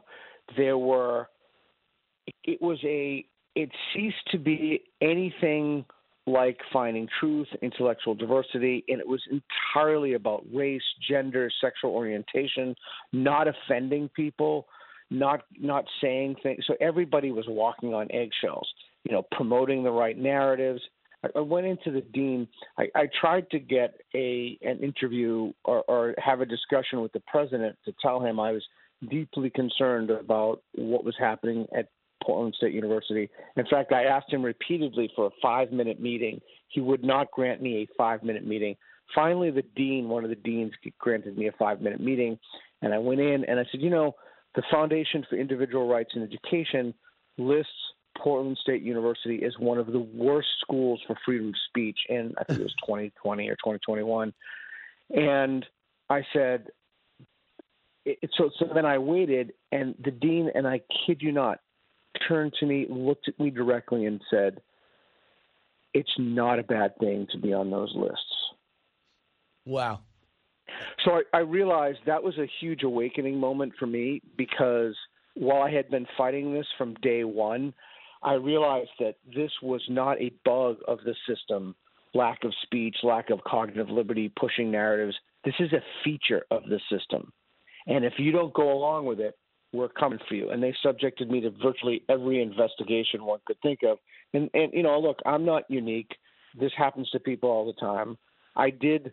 Speaker 13: It ceased to be anything like finding truth, intellectual diversity, and it was entirely about race, gender, sexual orientation, not offending people, not saying things. So everybody was walking on eggshells, promoting the right narratives. I went into the dean. I tried to get an interview or have a discussion with the president to tell him I was deeply concerned about what was happening at Portland State University. In fact, I asked him repeatedly for a 5-minute meeting. He would not grant me a 5-minute meeting. Finally, one of the deans, granted me a 5-minute meeting, and I went in and I said, the Foundation for Individual Rights in Education lists Portland State University as one of the worst schools for freedom of speech in, I think it was 2020 or 2021. And I said, so then I waited, and the dean, and I kid you not, turned to me, looked at me directly, and said, "It's not a bad thing to be on those lists."
Speaker 2: Wow.
Speaker 13: So I realized that was a huge awakening moment for me, because while I had been fighting this from day one, I realized that this was not a bug of the system, lack of speech, lack of cognitive liberty, pushing narratives. This is a feature of the system. And if you don't go along with it, we're coming for you. And they subjected me to virtually every investigation one could think of. And look, I'm not unique. This happens to people all the time. I did,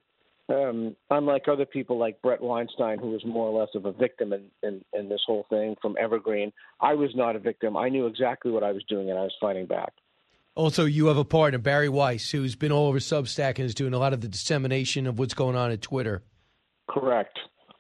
Speaker 13: unlike other people like Brett Weinstein, who was more or less of a victim in this whole thing from Evergreen, I was not a victim. I knew exactly what I was doing, and I was fighting back.
Speaker 2: Also, you have a partner, Barry Weiss, who's been all over Substack and is doing a lot of the dissemination of what's going on at Twitter.
Speaker 13: Correct.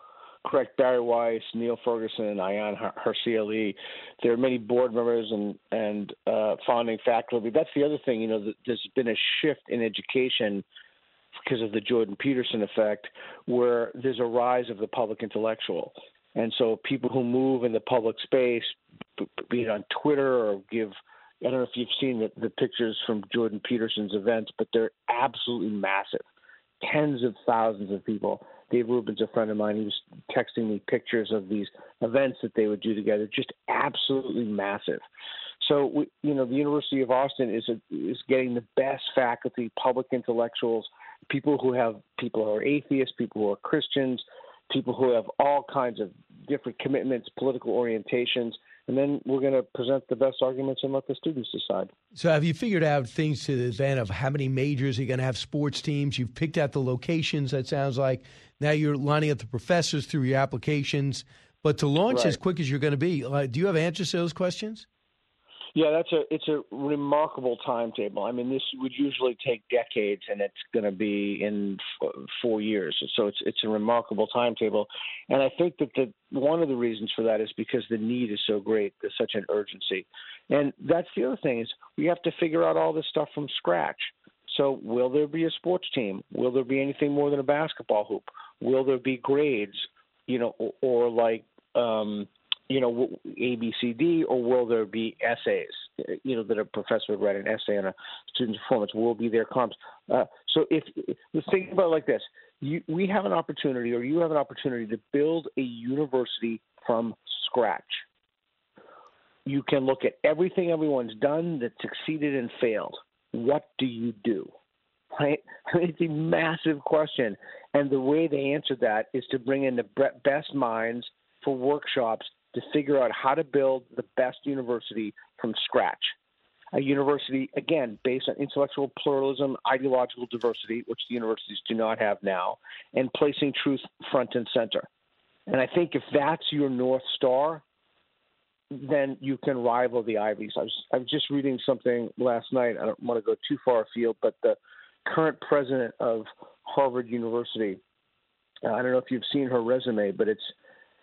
Speaker 13: Barry Weiss, Neil Ferguson, Ayan Hirsi-Ali. There are many board members and founding faculty. That's the other thing. There's been a shift in education because of the Jordan Peterson effect, where there's a rise of the public intellectual. And so people who move in the public space, be it on Twitter or give – I don't know if you've seen the pictures from Jordan Peterson's events, but they're absolutely massive. Tens of thousands of people. Dave Rubin's a friend of mine. He was texting me pictures of these events that they would do together, just absolutely massive. So, the University of Austin is getting the best faculty, public intellectuals, people who are atheists, people who are Christians, people who have all kinds of different commitments, political orientations, and then we're going to present the best arguments and let the students decide.
Speaker 2: So have you figured out things to the event of how many majors are going to have sports teams? You've picked out the locations, that sounds like. Now you're lining up the professors through your applications. But to launch as quick as you're going to be, do you have answers to those questions?
Speaker 13: Yeah, it's a remarkable timetable. I mean, this would usually take decades, and it's going to be in 4 years. So it's a remarkable timetable, and I think that one of the reasons for that is because the need is so great. There's such an urgency, and that's the other thing is we have to figure out all this stuff from scratch. So, will there be a sports team? Will there be anything more than a basketball hoop? Will there be grades? Or like. ABCD, or will there be essays, that a professor would write an essay on a student's performance? Will be their comps? So if let's think about it like this. We have an opportunity, or you have an opportunity to build a university from scratch. You can look at everything everyone's done that succeeded and failed. What do you do? Right? It's a massive question. And the way they answer that is to bring in the best minds for workshops to figure out how to build the best university from scratch. A university, again, based on intellectual pluralism, ideological diversity, which the universities do not have now, and placing truth front and center. And I think if that's your North Star, then you can rival the Ivies. I was just reading something last night. I don't want to go too far afield, but the current president of Harvard University, I don't know if you've seen her resume, but it's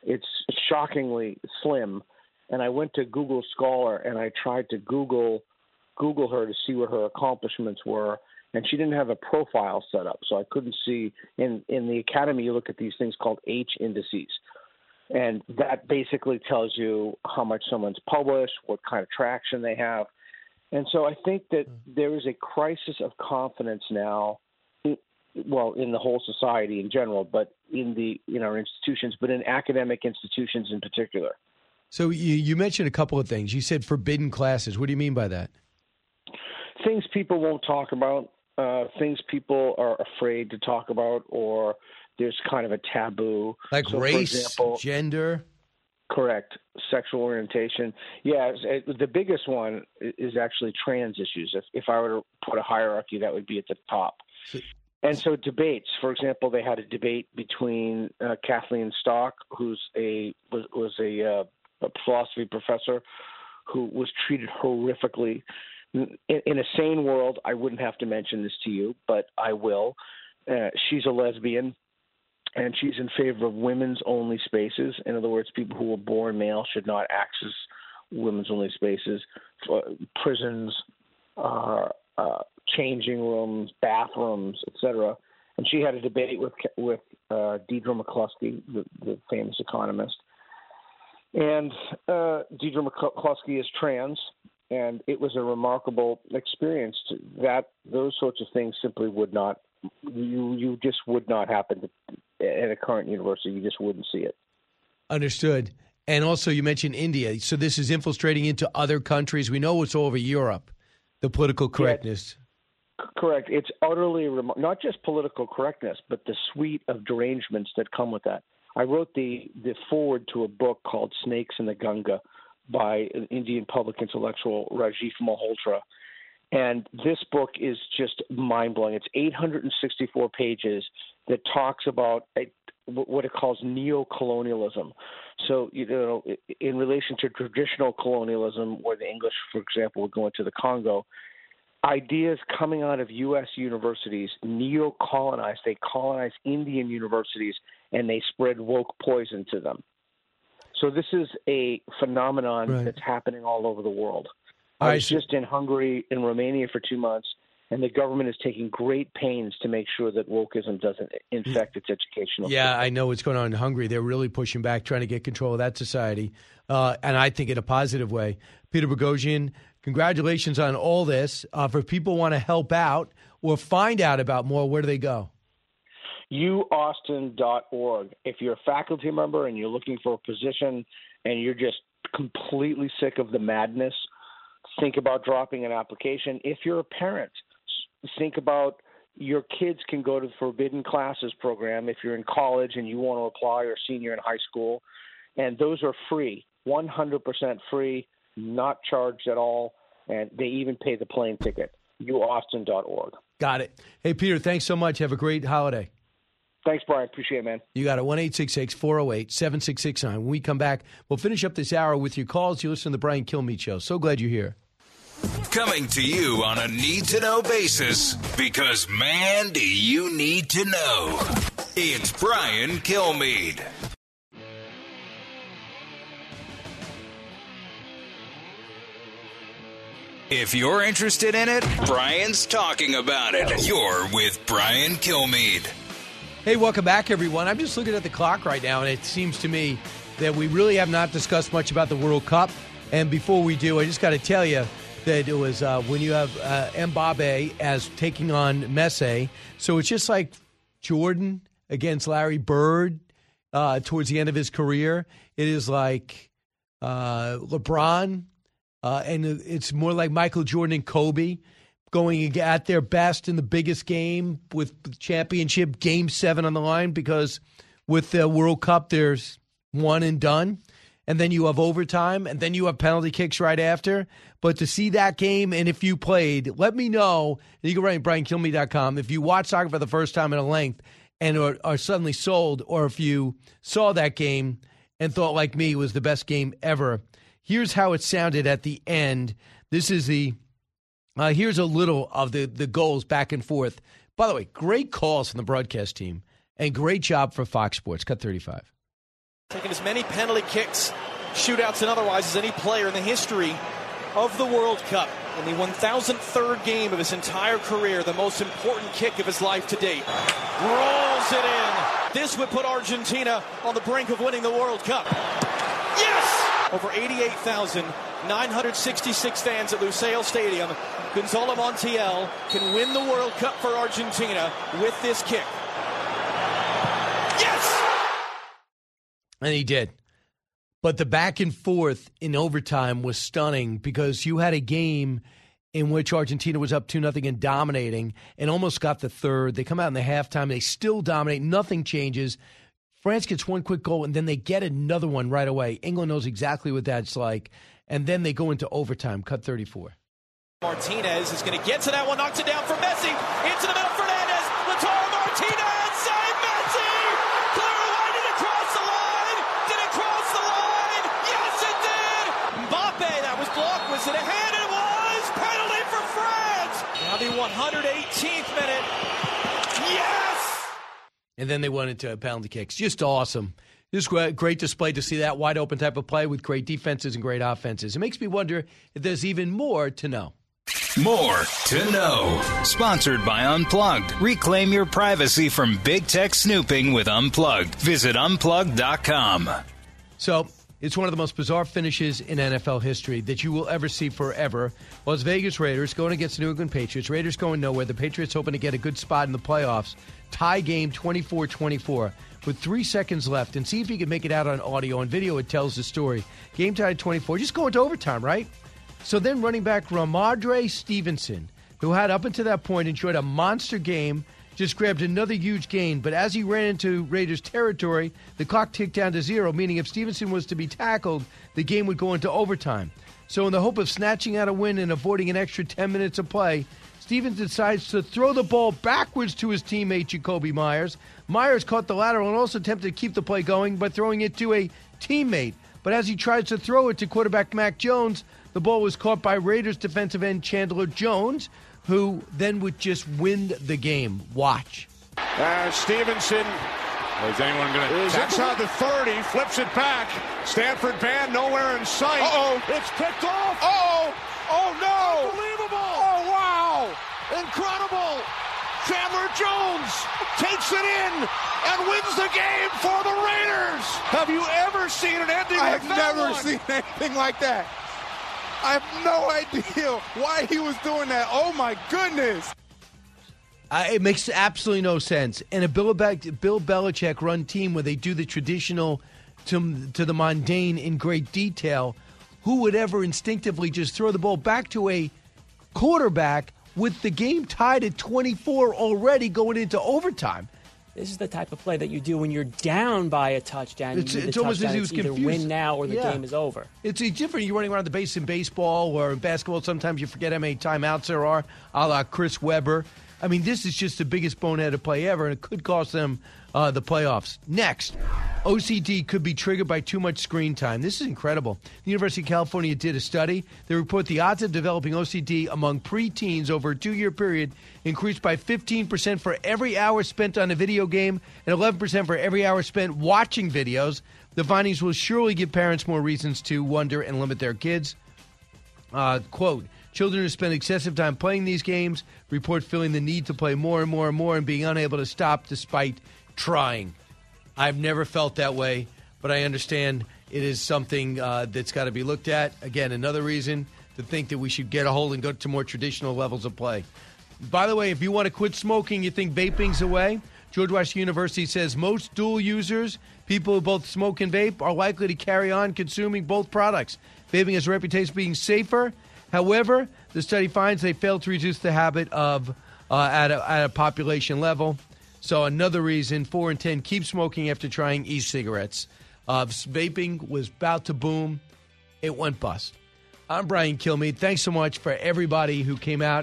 Speaker 13: shockingly slim. And I went to Google Scholar and I tried to Google her to see what her accomplishments were. And she didn't have a profile set up. So I couldn't see in the academy, you look at these things called H indices. And that basically tells you how much someone's published, what kind of traction they have. And so I think that there is a crisis of confidence now, in the whole society in general, but in our institutions, but in academic institutions in particular.
Speaker 2: So you mentioned a couple of things. You said forbidden classes. What do you mean by that?
Speaker 13: Things people won't talk about, things people are afraid to talk about, or there's kind of a taboo.
Speaker 2: Like race, for example, gender?
Speaker 13: Correct. Sexual orientation. Yeah, the biggest one is actually trans issues. If I were to put a hierarchy, that would be at the top. And so debates, for example, they had a debate between Kathleen Stock, who's was a philosophy professor who was treated horrifically. In a sane world, I wouldn't have to mention this to you, but I will. She's a lesbian, and she's in favor of women's only spaces. In other words, people who were born male should not access women's only spaces, prisons, changing rooms, bathrooms, etc. And she had a debate with Deidre McCloskey, the famous economist. And Deidre McCloskey is trans, and it was a remarkable experience. Those sorts of things simply would not. You just would not happen at a current university. You just wouldn't see it.
Speaker 2: Understood. And also, you mentioned India. So this is infiltrating into other countries. We know it's all over Europe. The political correctness.
Speaker 13: Correct. It's utterly not just political correctness, but the suite of derangements that come with that. I wrote the foreword to a book called Snakes in the Ganga by an Indian public intellectual, Rajiv Malhotra. And this book is just mind-blowing. It's 864 pages that talks about what it calls neo-colonialism. So, in relation to traditional colonialism, where the English, for example, would go into the Congo, ideas coming out of U.S. universities neo-colonize. They colonize Indian universities, and they spread woke poison to them. So this is a phenomenon that's happening all over the world. I was just in Hungary and Romania for 2 months, and the government is taking great pains to make sure that wokeism doesn't infect its educational system.
Speaker 2: I know what's going on in Hungary. They're really pushing back, trying to get control of that society, and I think in a positive way. Peter Boghossian, congratulations on all this. For people who want to help out or find out about more, where do they go?
Speaker 13: uaustin.org. If you're a faculty member and you're looking for a position and you're just completely sick of the madness, think about dropping an application. If you're a parent, think about your kids can go to the Forbidden Classes program if you're in college and you want to apply, or senior in high school. And those are free, 100% free, not charged at all, and they even pay the plane ticket. uaustin.org.
Speaker 2: Got it. Hey, Peter, thanks so much. Have a great holiday.
Speaker 13: Thanks, Brian. Appreciate it, man.
Speaker 2: You got it. 1-866-408-7669. When we come back, we'll finish up this hour with your calls. You listen to the Brian Kilmeade Show. So glad you're here.
Speaker 1: Coming to you on a need-to-know basis, because, man, do you need to know. It's Brian Kilmeade. If you're interested in it, Brian's talking about it. You're with Brian Kilmeade.
Speaker 2: Hey, welcome back, everyone. I'm just looking at the clock right now, and it seems to me that we really have not discussed much about the World Cup. And before we do, I just got to tell you that it was when you have Mbappe as taking on Messi. So it's just like Jordan against Larry Bird towards the end of his career. It is like LeBron, and it's more like Michael Jordan and Kobe going at their best in the biggest game with the championship, Game 7 on the line, because with the World Cup, there's one and done. And then you have overtime, and then you have penalty kicks right after. But to see that game, and if you played, let me know. You can write at BrianKilmeade.com. If you watch soccer for the first time in a length and are suddenly sold, or if you saw that game and thought, like me, it was the best game ever, here's how it sounded at the end. This is here's a little of the goals back and forth. By the way, great calls from the broadcast team, and great job for Fox Sports. Cut 35.
Speaker 4: Taking as many penalty kicks, shootouts, and otherwise as any player in the history of the World Cup. In the 1,003rd game of his entire career, the most important kick of his life to date. Rolls it in. This would put Argentina on the brink of winning the World Cup. Yes! Over 88,966 fans at Lusail Stadium. Gonzalo Montiel can win the World Cup for Argentina with this kick. Yes!
Speaker 2: And he did. But the back and forth in overtime was stunning, because you had a game in which Argentina was up 2-0 and dominating and almost got the third. They come out in the halftime. They still dominate. Nothing changes. France gets one quick goal, and then they get another one right away. England knows exactly what that's like. And then they go into overtime. Cut 34.
Speaker 4: Martinez is going to get to that one. Knocks it down for Messi. Into the middle. Fernandez. Lautaro Martinez. Save Messi. Clear away. Did it cross the line? Did it cross the line? Yes, it did. Mbappe. That was blocked. Was it a hand? It was. Penalty for France. Now the 118th minute. Yes.
Speaker 2: And then they went into penalty kicks. Just awesome. Just great display to see that wide open type of play with great defenses and great offenses. It makes me wonder if there's even more to know.
Speaker 1: More to know. Sponsored by Unplugged. Reclaim your privacy from big tech snooping with Unplugged. Visit Unplugged.com.
Speaker 2: So, it's one of the most bizarre finishes in NFL history that you will ever see forever. Las Vegas Raiders going against the New England Patriots. Raiders going nowhere. The Patriots hoping to get a good spot in the playoffs. Tie game 24-24 with 3 seconds left. And see if you can make it out on audio and video. It tells the story. Game tied 24. Just go into overtime, right? So then running back Ramondre Stevenson who had up until that point enjoyed a monster game, just grabbed another huge gain. But as he ran into Raiders territory, the clock ticked down to 0, meaning if Stevenson was to be tackled, the game would go into overtime. So in the hope of snatching out a win and avoiding an extra 10 minutes of play, Stevenson decides to throw the ball backwards to his teammate Jakobi Meyers. Meyers caught the lateral and also attempted to keep the play going by throwing it to a teammate. But as he tries to throw it to quarterback Mac Jones, the ball was caught by Raiders defensive end Chandler Jones, who then would just win the game. Watch.
Speaker 14: Stevenson. Is anyone going to? That's on the 30, flips it back. Stanford band nowhere in sight. Uh-oh. It's picked off. Uh-oh. Oh, no. Unbelievable. Oh, wow. Incredible. Chandler Jones takes it in and wins the game for the Raiders. Have you ever seen an ending like that? I have never seen anything like that. I have no idea why he was doing that. Oh, my goodness.
Speaker 2: It makes absolutely no sense. And a Bill Belichick-run team where they do the traditional to the mundane in great detail, who would ever instinctively just throw the ball back to a quarterback with the game tied at 24 already going into overtime?
Speaker 15: This is the type of play that you do when you're down by a touchdown.
Speaker 2: It's almost as he was confused.
Speaker 15: Either win now or the game is over.
Speaker 2: It's different. You're running around the base in baseball or in basketball. Sometimes you forget how many timeouts there are, a la Chris Webber. I mean, this is just the biggest boneheaded play ever, and it could cost them the playoffs. Next, OCD could be triggered by too much screen time. This is incredible. The University of California did a study. They report the odds of developing OCD among preteens over a 2-year period increased by 15% for every hour spent on a video game and 11% for every hour spent watching videos. The findings will surely give parents more reasons to wonder and limit their kids. Quote, children who spend excessive time playing these games report feeling the need to play more and more and more and being unable to stop despite trying. I've never felt that way, but I understand it is something that's got to be looked at. Again, another reason to think that we should get a hold and go to more traditional levels of play. By the way, if you want to quit smoking, you think vaping's the way? George Washington University says most dual users, people who both smoke and vape, are likely to carry on consuming both products. Vaping has a reputation of being safer. However, the study finds they failed to reduce the habit of at a population level. So another reason, 4 in 10 keep smoking after trying e-cigarettes. Vaping was about to boom. It went bust. I'm Brian Kilmeade. Thanks so much for everybody who came out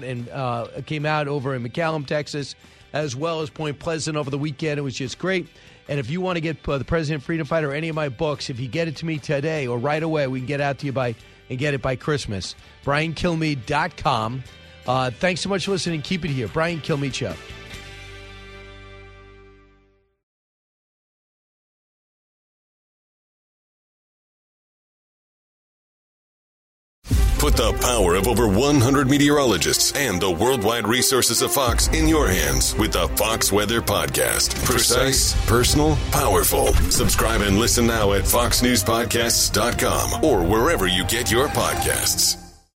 Speaker 2: over in McAllen, Texas, as well as Point Pleasant over the weekend. It was just great. And if you want to get the President Freedom Fighter or any of my books, if you get it to me today or right away, we can get out to you and get it by Christmas. BrianKilmeade.com. Thanks so much for listening. Keep it here. Brian Kilmeade Show.
Speaker 12: Put the power of over 100 meteorologists and the worldwide resources of Fox in your hands with the Fox Weather Podcast. Precise, personal, powerful. Subscribe and listen now at foxnewspodcasts.com or wherever you get your podcasts.